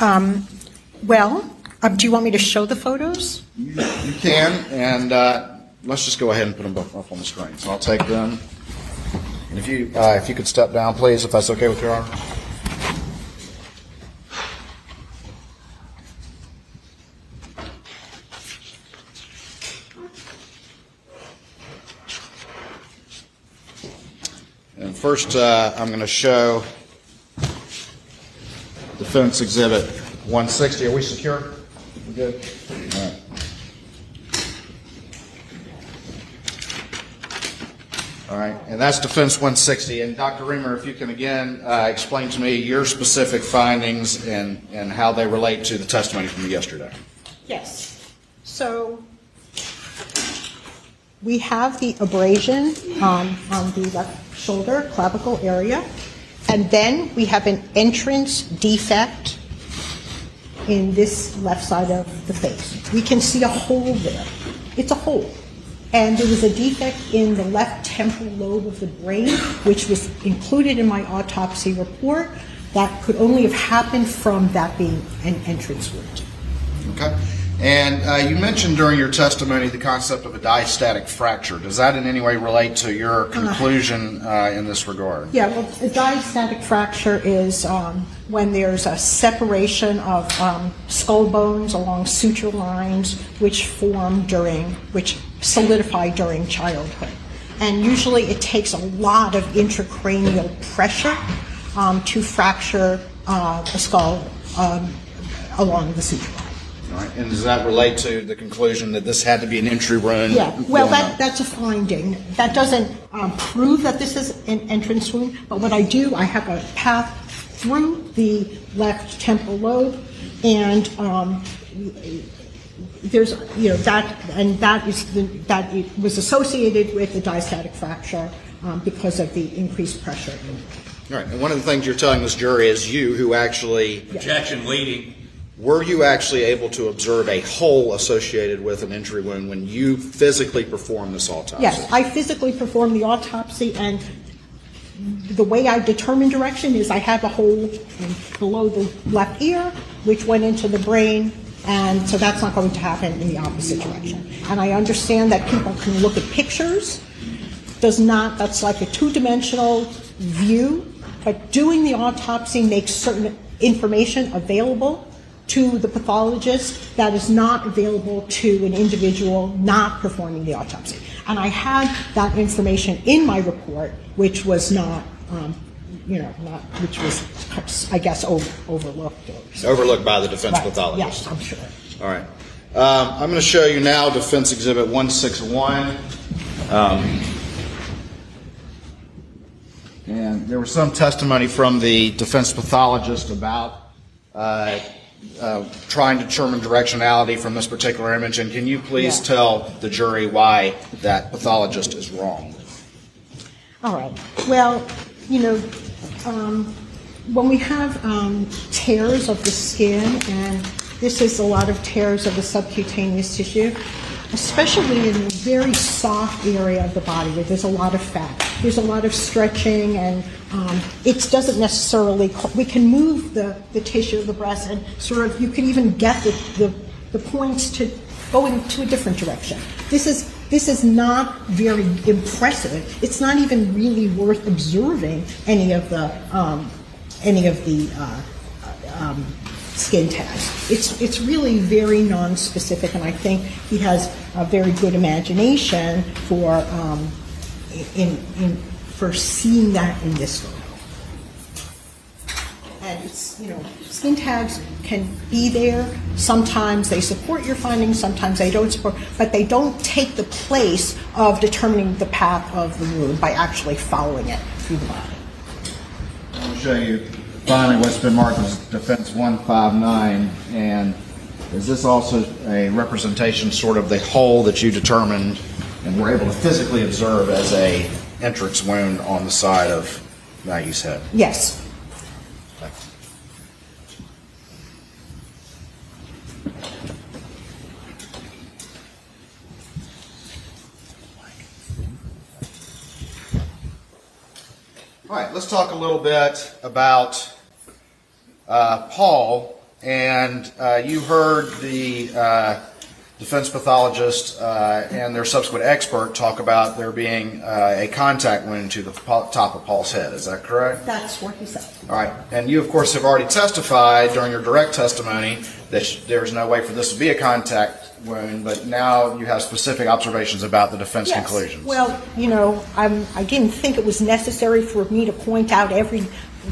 Do you want me to show the photos? You can, and let's just go ahead and put them both up on the screen. So I'll take them. And if you could step down, please, if that's okay with your arm. And first, I'm going to show Defense Exhibit 160. Are we secure? We good? All right. All right, and that's Defense 160. And Dr. Reamer, if you can again explain to me your specific findings and how they relate to the testimony from yesterday. Yes. So we have the abrasion on the left shoulder, clavicle area, and then we have an entrance defect in this left side of the face. We can see a hole there. It's a hole. And there was a defect in the left temporal lobe of the brain, which was included in my autopsy report. That could only have happened from that being an entrance wound. Okay. And you mentioned during your testimony the concept of a diastatic fracture. Does that in any way relate to your conclusion in this regard? Yeah, well, a diastatic fracture is when there's a separation of skull bones along suture lines which solidify during childhood. And usually it takes a lot of intracranial pressure to fracture a skull along the suture line. All right. And does that relate to the conclusion that this had to be an entry wound? Yeah, well, that's a finding. That doesn't prove that this is an entrance wound, but what I do, I have a path through the left temporal lobe, and there's, that it was associated with the diastatic fracture because of the increased pressure. All right. And one of the things you're telling this jury is you who actually... Objection leading. Were you actually able to observe a hole associated with an entry wound when you physically performed this autopsy? Yes, I physically performed the autopsy, and the way I determine direction is I have a hole below the left ear, which went into the brain, and so that's not going to happen in the opposite direction. And I understand that people can look at pictures. That's like a two-dimensional view, but doing the autopsy makes certain information available to the pathologist that is not available to an individual not performing the autopsy. And I had that information in my report, which was not, which was, I guess, overlooked. Overlooked by the defense pathologist. Yes, I'm sure. All right. I'm going to show you now Defense Exhibit 161. And there was some testimony from the defense pathologist about trying to determine directionality from this particular image. And can you please tell the jury why that pathologist is wrong? All right. Well, when we have tears of the skin, and this is a lot of tears of the subcutaneous tissue, especially in a very soft area of the body where there's a lot of fat. There's a lot of stretching, and it doesn't necessarily, we can move the tissue of the breast, and sort of, you can even get the points to go into a different direction. This is not very impressive. It's not even really worth observing any of the skin tags. It's really very non-specific, and I think he has a very good imagination for seeing that in this photo. And it's, skin tags can be there. Sometimes they support your findings, sometimes they don't support, but they don't take the place of determining the path of the wound by actually following it through the body. I'll show you finally what's been marked as Defense 159, and is this also a representation sort of the hole that you determined and were able to physically observe as a entrance wound on the side of Maggie's head? Yes. All right, let's talk a little bit about Paul. And you heard the defense pathologist and their subsequent expert talk about there being a contact wound to the top of Paul's head. Is that correct? That's what he said. All right. And you, of course, have already testified during your direct testimony that there's no way for this to be a contact wound, but now you have specific observations about the defense conclusions. Well, I didn't think it was necessary for me to point out every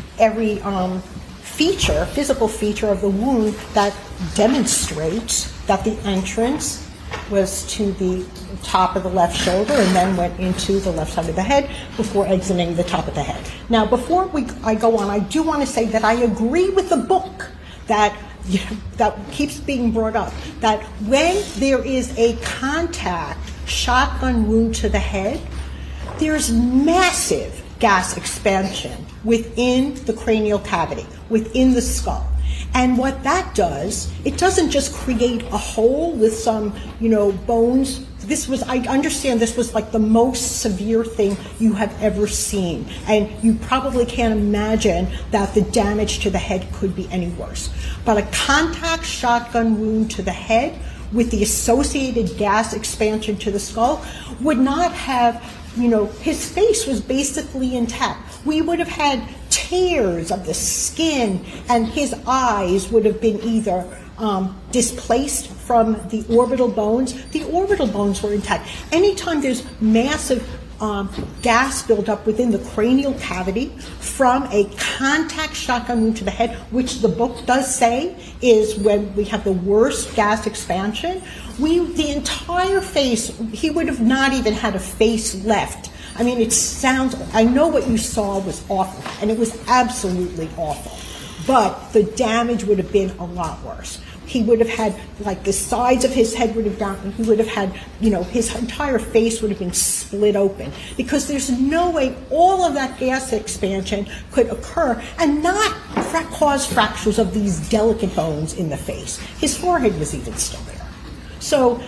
physical feature of the wound that demonstrates that the entrance was to the top of the left shoulder and then went into the left side of the head before exiting the top of the head. Now, before I go on, I do want to say that I agree with the book that keeps being brought up, that when there is a contact shotgun wound to the head, there's massive gas expansion within the cranial cavity, within the skull. And what that does, it doesn't just create a hole with some, bones. I understand this was like the most severe thing you have ever seen. And you probably can't imagine that the damage to the head could be any worse. But a contact shotgun wound to the head with the associated gas expansion to the skull would not have, his face was basically intact. We would have had tears of the skin, and his eyes would have been either displaced from the orbital bones. The orbital bones were intact. Anytime there's massive gas buildup within the cranial cavity from a contact shotgun wound to the head, which the book does say is when we have the worst gas expansion, the entire face, he would have not even had a face left. I mean, I know what you saw was awful, and it was absolutely awful, but the damage would have been a lot worse. He would have had, the sides of his head would have gone, and he would have had, his entire face would have been split open, because there's no way all of that gas expansion could occur and not cause fractures of these delicate bones in the face. His forehead was even still there. So,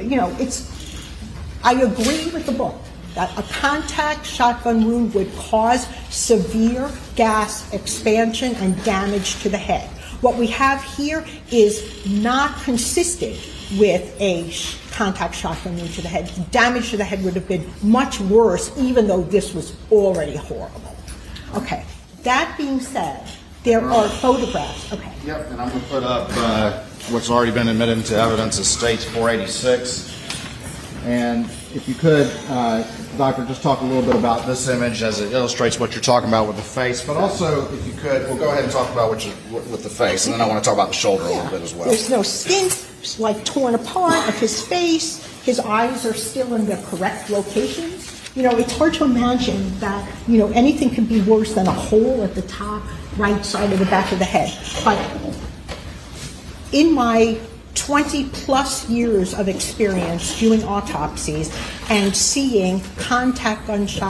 I agree with the book that a contact shotgun wound would cause severe gas expansion and damage to the head. What we have here is not consistent with a contact shotgun wound to the head. The damage to the head would have been much worse, even though this was already horrible. Okay, that being said, there are photographs. Okay. Yep, and I'm going to put up what's already been admitted into evidence as States 486. And if you could, Doctor, just talk a little bit about this image as it illustrates what you're talking about with the face, but also, if you could, we'll go ahead and talk about with the face, and then I want to talk about the shoulder a little bit as well. There's no skin, torn apart of his face. His eyes are still in the correct locations. You know, it's hard to imagine that, you know, anything could be worse than a hole at the top right side of the back of the head. But in my 20-plus years of experience doing autopsies and seeing contact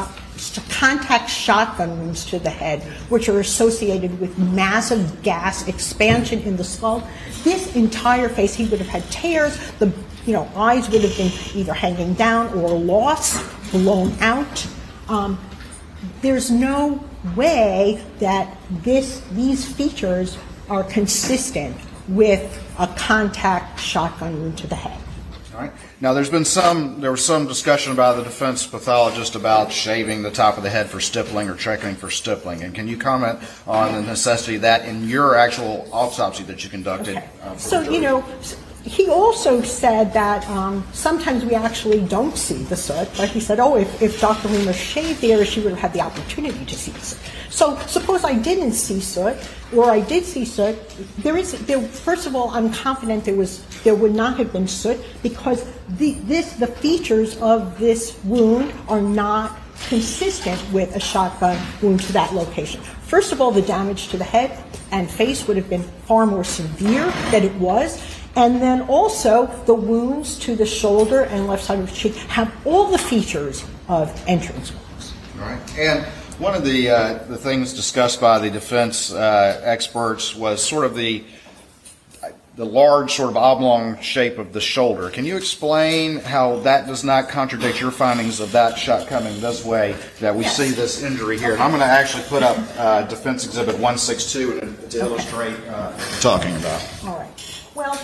shotgun wounds to the head, which are associated with massive gas expansion in the skull, this entire face, he would have had tears, the eyes would have been either hanging down or lost, blown out. There's no way that these features are consistent with a contact shotgun wound to the head. All right. Now, there was some discussion by the defense pathologist about shaving the top of the head for stippling or checking for stippling. And can you comment on the necessity of that in your actual autopsy that you conducted? Okay. So, he also said that sometimes we actually don't see the soot, but he said, if Dr. Lima shaved the area, she would have had the opportunity to see the soot. So suppose I didn't see soot, or I did see soot. First of all, I'm confident there would not have been soot because the features of this wound are not consistent with a shotgun wound to that location. First of all, the damage to the head and face would have been far more severe than it was. And then also the wounds to the shoulder and left side of the cheek have all the features of entrance wounds. All right. And one of the things discussed by the defense experts was sort of the large sort of oblong shape of the shoulder. Can you explain how that does not contradict your findings of that shot coming this way, that we see this injury here? And I'm going to actually put up Defense Exhibit 162 to illustrate what we're talking about. All right. Well,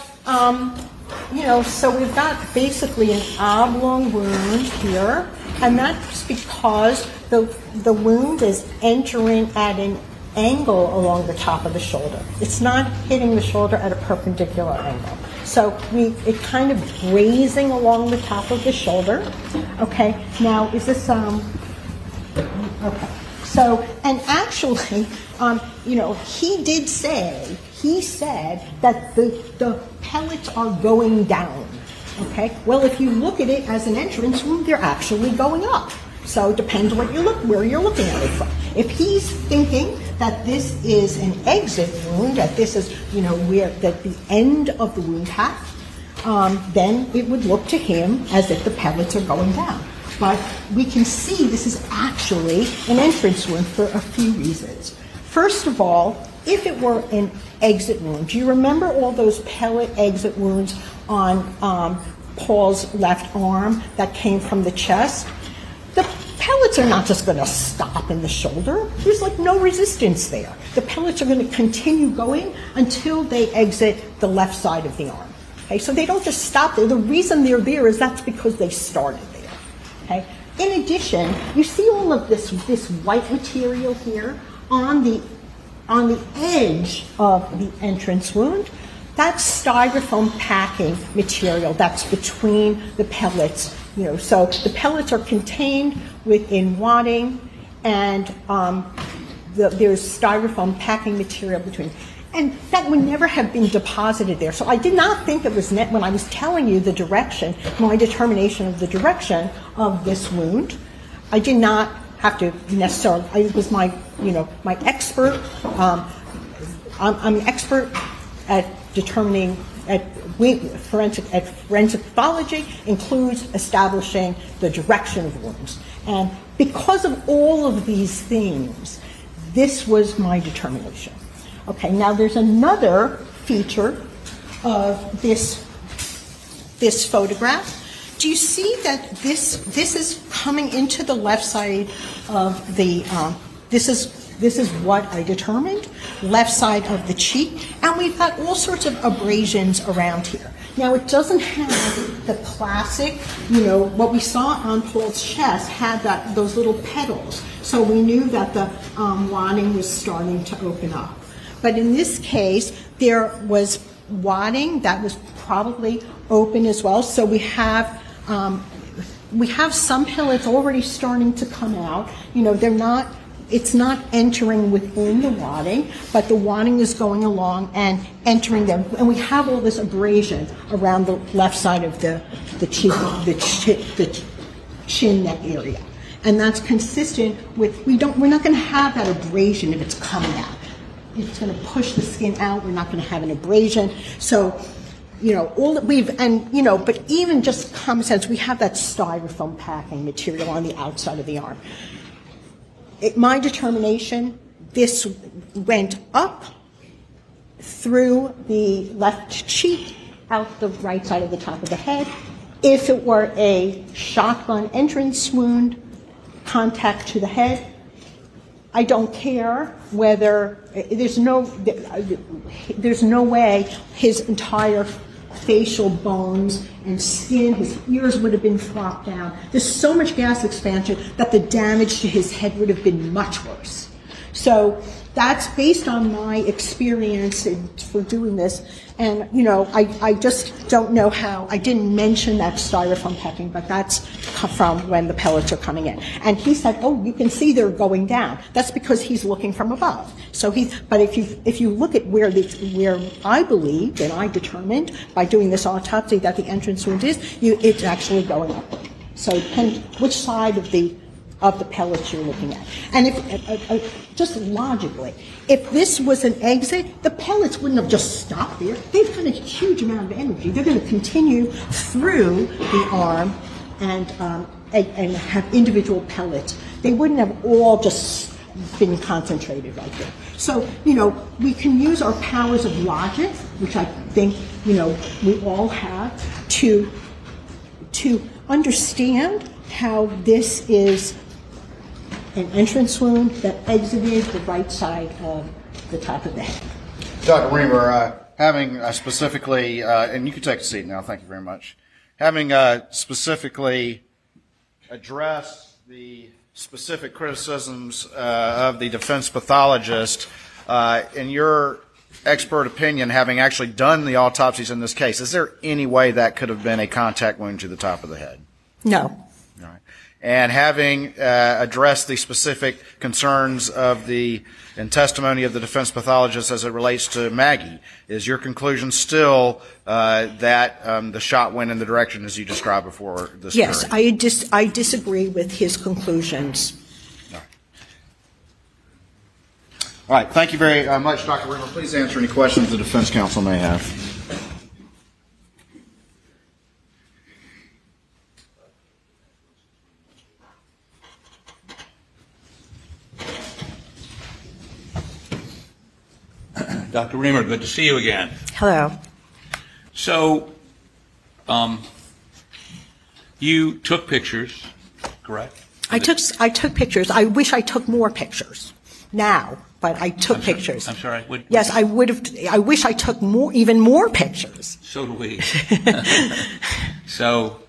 so we've got basically an oblong wound here, and that's because the wound is entering at an angle along the top of the shoulder. It's not hitting the shoulder at a perpendicular angle. So it kind of grazing along the top of the shoulder. Okay, now is this, okay. So, and actually, he said that the pellets are going down. Okay, well, if you look at it as an entrance wound, they're actually going up. So it depends where you're looking at it from. If he's thinking that this is an exit wound, that this is, that the end of the wound path, then it would look to him as if the pellets are going down. But we can see this is actually an entrance wound for a few reasons. First of all, if it were an exit wound, do you remember all those pellet exit wounds on Paul's left arm that came from the chest? The pellets are not just going to stop in the shoulder. There's no resistance there. The pellets are going to continue going until they exit the left side of the arm. Okay, so they don't just stop there. The reason they're there is that's because they started there. Okay. In addition, you see all of this white material here on the edge of the entrance wound. That's styrofoam packing material that's between the pellets. So the pellets are contained within wadding, and there's styrofoam packing material between. And that would never have been deposited there. So I did not think it was when I was telling you the direction, my determination of the direction of this wound. I did not have to necessarily. It was my expert. I'm an expert at determining forensic pathology includes establishing the direction of wounds. And because of all of these things, this was my determination. Okay, now there's another feature of this photograph. Do you see that this is coming into the left side of the, this is what I determined, left side of the cheek, and we've got all sorts of abrasions around here. Now, it doesn't have the classic, what we saw on Paul's chest had those little petals, so we knew that the wadding was starting to open up. But in this case, there was wadding that was probably open as well, so we have some pellets already starting to come out. It's not entering within the wadding, but the wadding is going along and entering them. And we have all this abrasion around the left side of the chin neck area. And that's consistent with, we're not going to have that abrasion if it's coming out. If it's going to push the skin out, we're not going to have an abrasion. So, you know, all that but even just common sense, we have that styrofoam packing material on the outside of the arm. My determination, this went up through the left cheek, out the right side of the top of the head. If it were a shotgun entrance wound, contact to the head, I don't care whether, there's no way his entire facial bones and skin, his ears would have been flopped down. There's so much gas expansion that the damage to his head would have been much worse. So that's based on my experience for doing this. And, you know, I just don't know how, I didn't mention that styrofoam packing, but that's from when the pellets are coming in. And he said, oh, you can see they're going down. That's because he's looking from above. So but if you look at where I believed and I determined by doing this autopsy that the entrance wound is, it's actually going upward. So it depends which side of the pellets you're looking at. And if just logically, if this was an exit, the pellets wouldn't have just stopped there. They've got a huge amount of energy. They're going to continue through the arm and have individual pellets. They wouldn't have all just been concentrated right there. So, you know, we can use our powers of logic, which I think, you know, we all have, to understand how this is an entrance wound that exited the right side of the top of the head. Dr. Reamer, having specifically, and you can take a seat now, thank you very much, having specifically addressed the specific criticisms of the defense pathologist, in your expert opinion, having actually done the autopsies in this case, is there any way that could have been a contact wound to the top of the head? No. And having addressed the specific concerns and testimony of the defense pathologist as it relates to Maggie, is your conclusion still that the shot went in the direction as you described before this jury? Yes, I disagree with his conclusions. All right. Thank you very much, Dr. Reamer. Please answer any questions the defense counsel may have. Dr. Reamer, good to see you again. Hello. So, you took pictures, correct? I took pictures. I wish I took more pictures now, but I took pictures. I'm sorry. Yes, I would have. I wish I took even more pictures. So do we. So,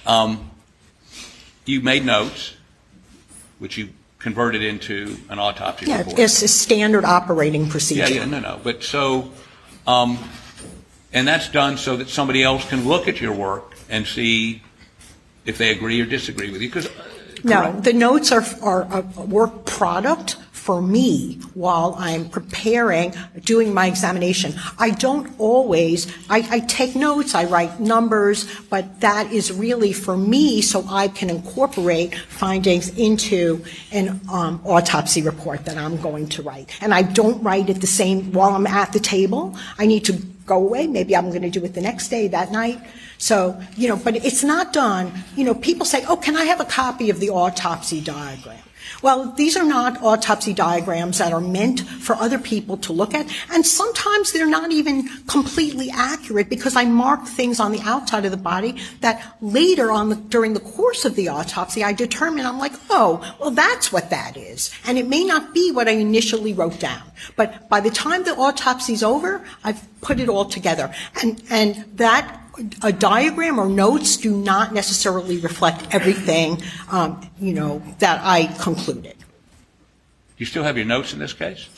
you made notes, which you converted into an autopsy report. It's a standard operating procedure. No. But so, and that's done so that somebody else can look at your work and see if they agree or disagree with you. No, the notes are a work product for me while I'm doing my examination. I don't always, I take notes, I write numbers, but that is really for me so I can incorporate findings into an autopsy report that I'm going to write. And I don't write it the same while I'm at the table. I need to go away. Maybe I'm going to do it the next day, that night. So, you know, but it's not done. You know, people say, oh, can I have a copy of the autopsy diagram? Well, these are not autopsy diagrams that are meant for other people to look at, and sometimes they're not even completely accurate because I mark things on the outside of the body that later on during the course of the autopsy I determine, I'm like, oh, well, that's what that is. And it may not be what I initially wrote down. But by the time the autopsy's over, I've put it all together. And that a diagram or notes do not necessarily reflect everything, you know, that I concluded. You still have your notes in this case?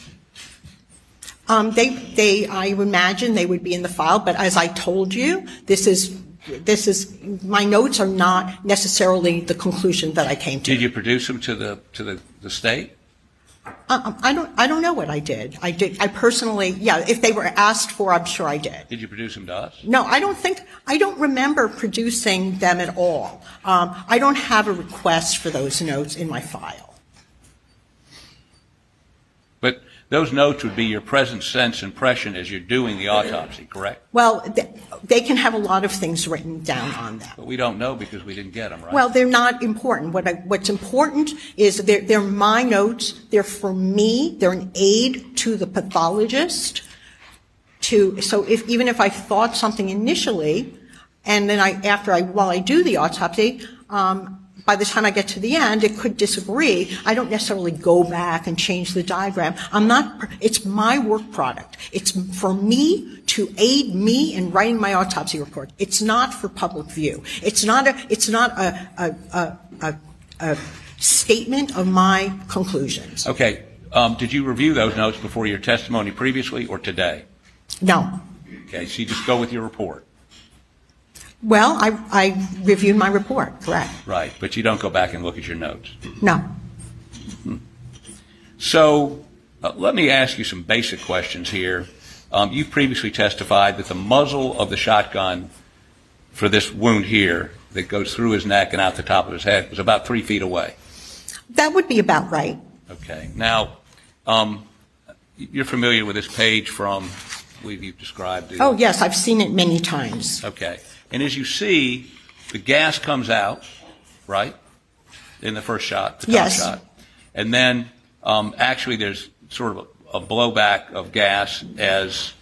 I imagine they would be in the file, but as I told you, this is my notes are not necessarily the conclusion that I came to. Did you produce them to the state? I don't know what I did. I personally, yeah, if they were asked for, I'm sure I did. Did you produce them to us? No, I don't remember producing them at all. I don't have a request for those notes in my file. But those notes would be your present sense impression as you're doing the autopsy, correct? Well, they can have a lot of things written down on them. But we don't know because we didn't get them, right? Well, they're not important. What's important is they're my notes. They're for me. They're an aid to the pathologist. So even if I thought something initially, and then while I do the autopsy, by the time I get to the end, it could disagree. I don't necessarily go back and change the diagram. It's my work product. It's for me to aid me in writing my autopsy report. It's not for public view. It's not a statement of my conclusions. Okay. Did you review those notes before your testimony previously or today? No. Okay, so you just go with your report. Well, I reviewed my report, correct. Right, but you don't go back and look at your notes. No. So let me ask you some basic questions here. You've previously testified that the muzzle of the shotgun for this wound here that goes through his neck and out the top of his head was about 3 feet away. That would be about right. Okay. Now, you're familiar with this page from, I believe you've described it. Oh, yes, I've seen it many times. Okay. And as you see, the gas comes out, right, in the first shot, the top Yes. shot. And then actually there's sort of a blowback of gas as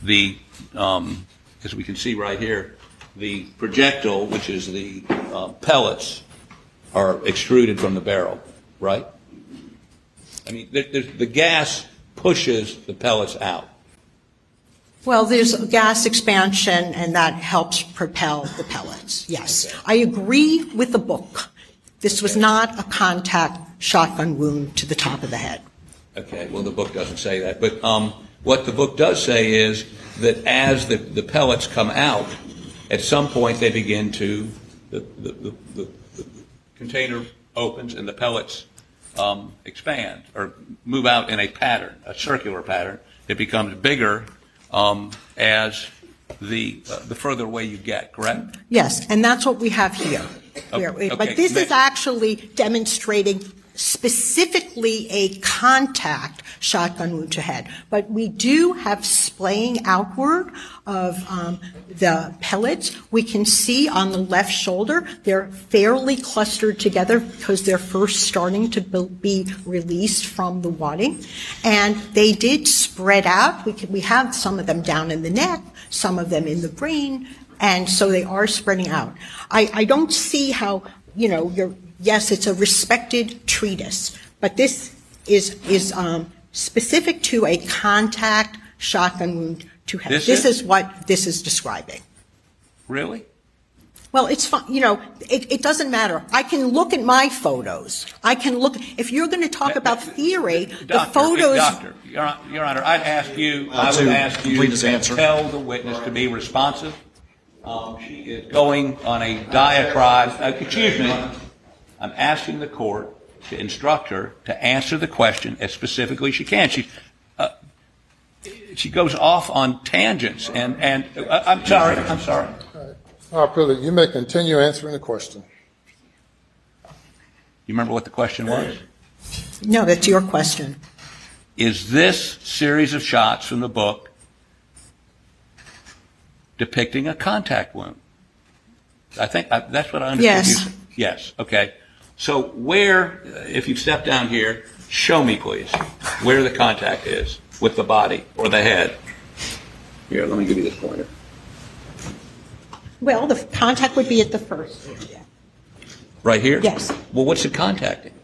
as we can see right here, the projectile, which is the pellets, are extruded from the barrel, right? I mean, the gas pushes the pellets out. Well, there's gas expansion, and that helps propel the pellets, yes. Okay. I agree with the book. This was not a contact shotgun wound to the top of the head. Okay, well, the book doesn't say that. But what the book does say is that as the pellets come out, at some point they begin to, the container opens and the pellets expand or move out in a pattern, a circular pattern. It becomes bigger as the further away you get, correct? Yes, and that's what we have here. Okay. But this is actually demonstrating specifically a contact shotgun wound to head. But we do have splaying outward of the pellets. We can see on the left shoulder they're fairly clustered together because they're first starting to be released from the wadding. And they did spread out. We have some of them down in the neck, some of them in the brain, and so they are spreading out. I don't see how, yes, it's a respected treatise, but this is specific to a contact shotgun wound to head. This is what this is describing. Really? Well, it's fine. It doesn't matter. I can look at my photos. I can look. If you're going to talk about theory, the photos. Doctor, Your Honor, I would ask you to tell the witness to be responsive. She is going on a diatribe. Excuse me. I'm asking the court to instruct her to answer the question as specifically as she can. She goes off on tangents, and I'm sorry. All right, Pruitt, you may continue answering the question. You remember what the question was? No, that's your question. Is this series of shots from the book depicting a contact wound? I think that's what I understood. Yes. Yes. Okay. So where, if you step down here, show me, please, where the contact is with the body or the head. Here, let me give you this pointer. Well, the contact would be at the first area. Right here? Yes. Well, what's it contacting?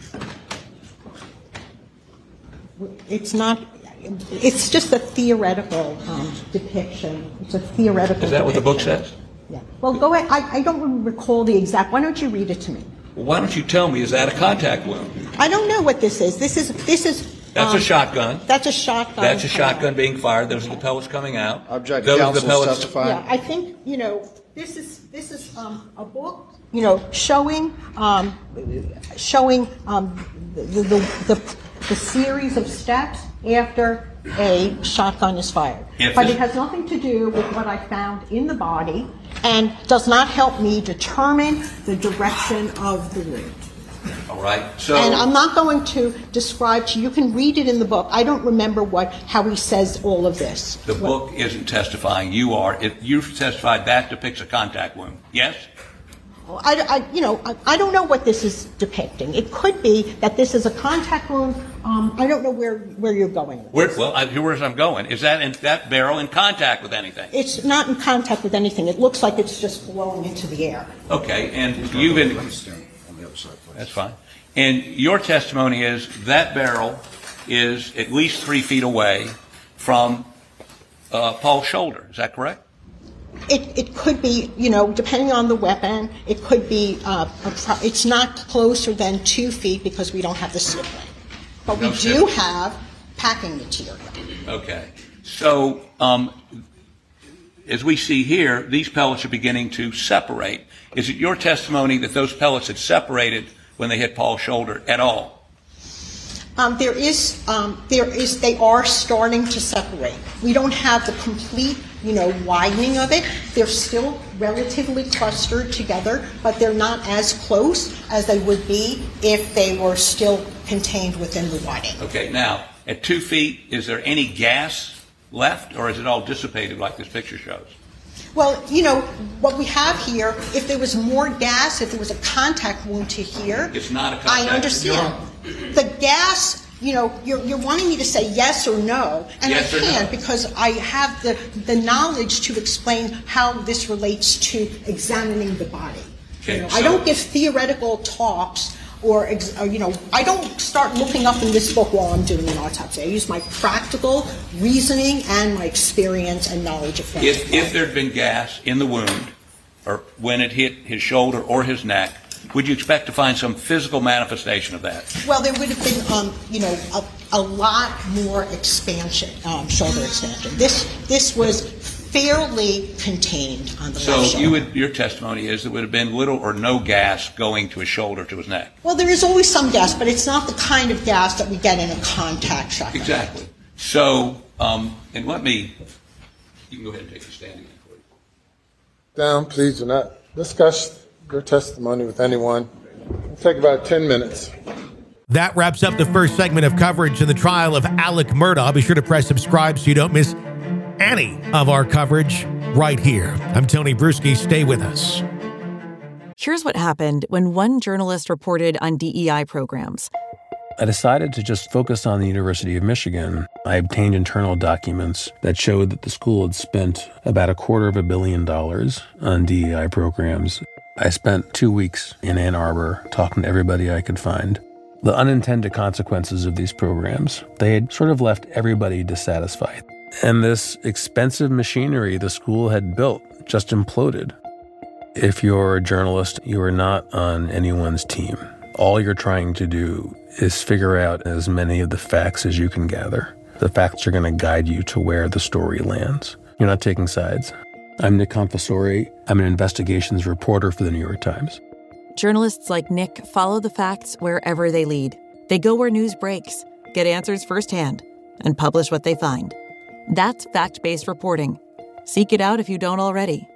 It's not. It's just a theoretical depiction. It's a theoretical. Is that what the book depiction. says? Yeah. Well, go ahead. I don't recall the exact. Why don't you read it to me? Well, why don't you tell me, is that a contact wound? I don't know what this is. This is. That's a shotgun. That's a shotgun. That's a shotgun being fired. Those are the pellets coming out. Object Those are counsel the pellets. testify. Yeah, I think this is a book showing the the series of steps after a shotgun is fired. But it has nothing to do with what I found in the body and does not help me determine the direction of the wound. All right. So, and I'm not going to describe to you. You can read it in the book. I don't remember how he says all of this. The book isn't testifying. You are. You've testified that depicts a contact wound. Yes? I don't know what this is depicting. It could be that this is a contact wound. I don't know where you're going with this. Well, here's where I'm going. Is that barrel in contact with anything? It's not in contact with anything. It looks like it's just blowing into the air. Okay, and you've been... That's fine. And your testimony is that barrel is at least 3 feet away from Paul's shoulder. Is that correct? It could be, depending on the weapon, it could be, it's not closer than 2 feet because we don't have the slip ring. But we do have packing material. Okay. So, as we see here, these pellets are beginning to separate. Is it your testimony that those pellets had separated when they hit Paul's shoulder at all? They are starting to separate. We don't have the complete, widening of it. They're still relatively clustered together, but they're not as close as they would be if they were still contained within the wadding. Okay, now, at 2 feet, is there any gas left, or is it all dissipated like this picture shows? Well, what we have here, if there was more gas, if there was a contact wound to here, it's not a contact. I understand. The gas, you're wanting me to say yes or no, and yes I can't because I have the knowledge to explain how this relates to examining the body. Okay, I don't give theoretical talks or I don't start looking up in this book while I'm doing an autopsy. I use my practical reasoning and my experience and knowledge of things. If there had been gas in the wound, or when it hit his shoulder or his neck, would you expect to find some physical manifestation of that? Well, there would have been, a lot more expansion, shoulder expansion. This was fairly contained on the left shoulder. Your testimony is there would have been little or no gas going to his shoulder, to his neck. Well, there is always some gas, but it's not the kind of gas that we get in a contact shotgun. Exactly. So, and you can go ahead and take a stand again, please. Down, please do not discuss your testimony with anyone. It'll take about 10 minutes. That wraps up the first segment of coverage in the trial of Alec Murdaugh. Be sure to press subscribe so you don't miss any of our coverage right here. I'm Tony Bruschi. Stay with us. Here's what happened when one journalist reported on DEI programs. I decided to just focus on the University of Michigan. I obtained internal documents that showed that the school had spent about $250 million on DEI programs. I spent 2 weeks in Ann Arbor talking to everybody I could find. The unintended consequences of these programs, they had sort of left everybody dissatisfied. And this expensive machinery the school had built just imploded. If you're a journalist, you are not on anyone's team. All you're trying to do is figure out as many of the facts as you can gather. The facts are going to guide you to where the story lands. You're not taking sides. I'm Nick Confessori. I'm an investigations reporter for the New York Times. Journalists like Nick follow the facts wherever they lead. They go where news breaks, get answers firsthand, and publish what they find. That's fact-based reporting. Seek it out if you don't already.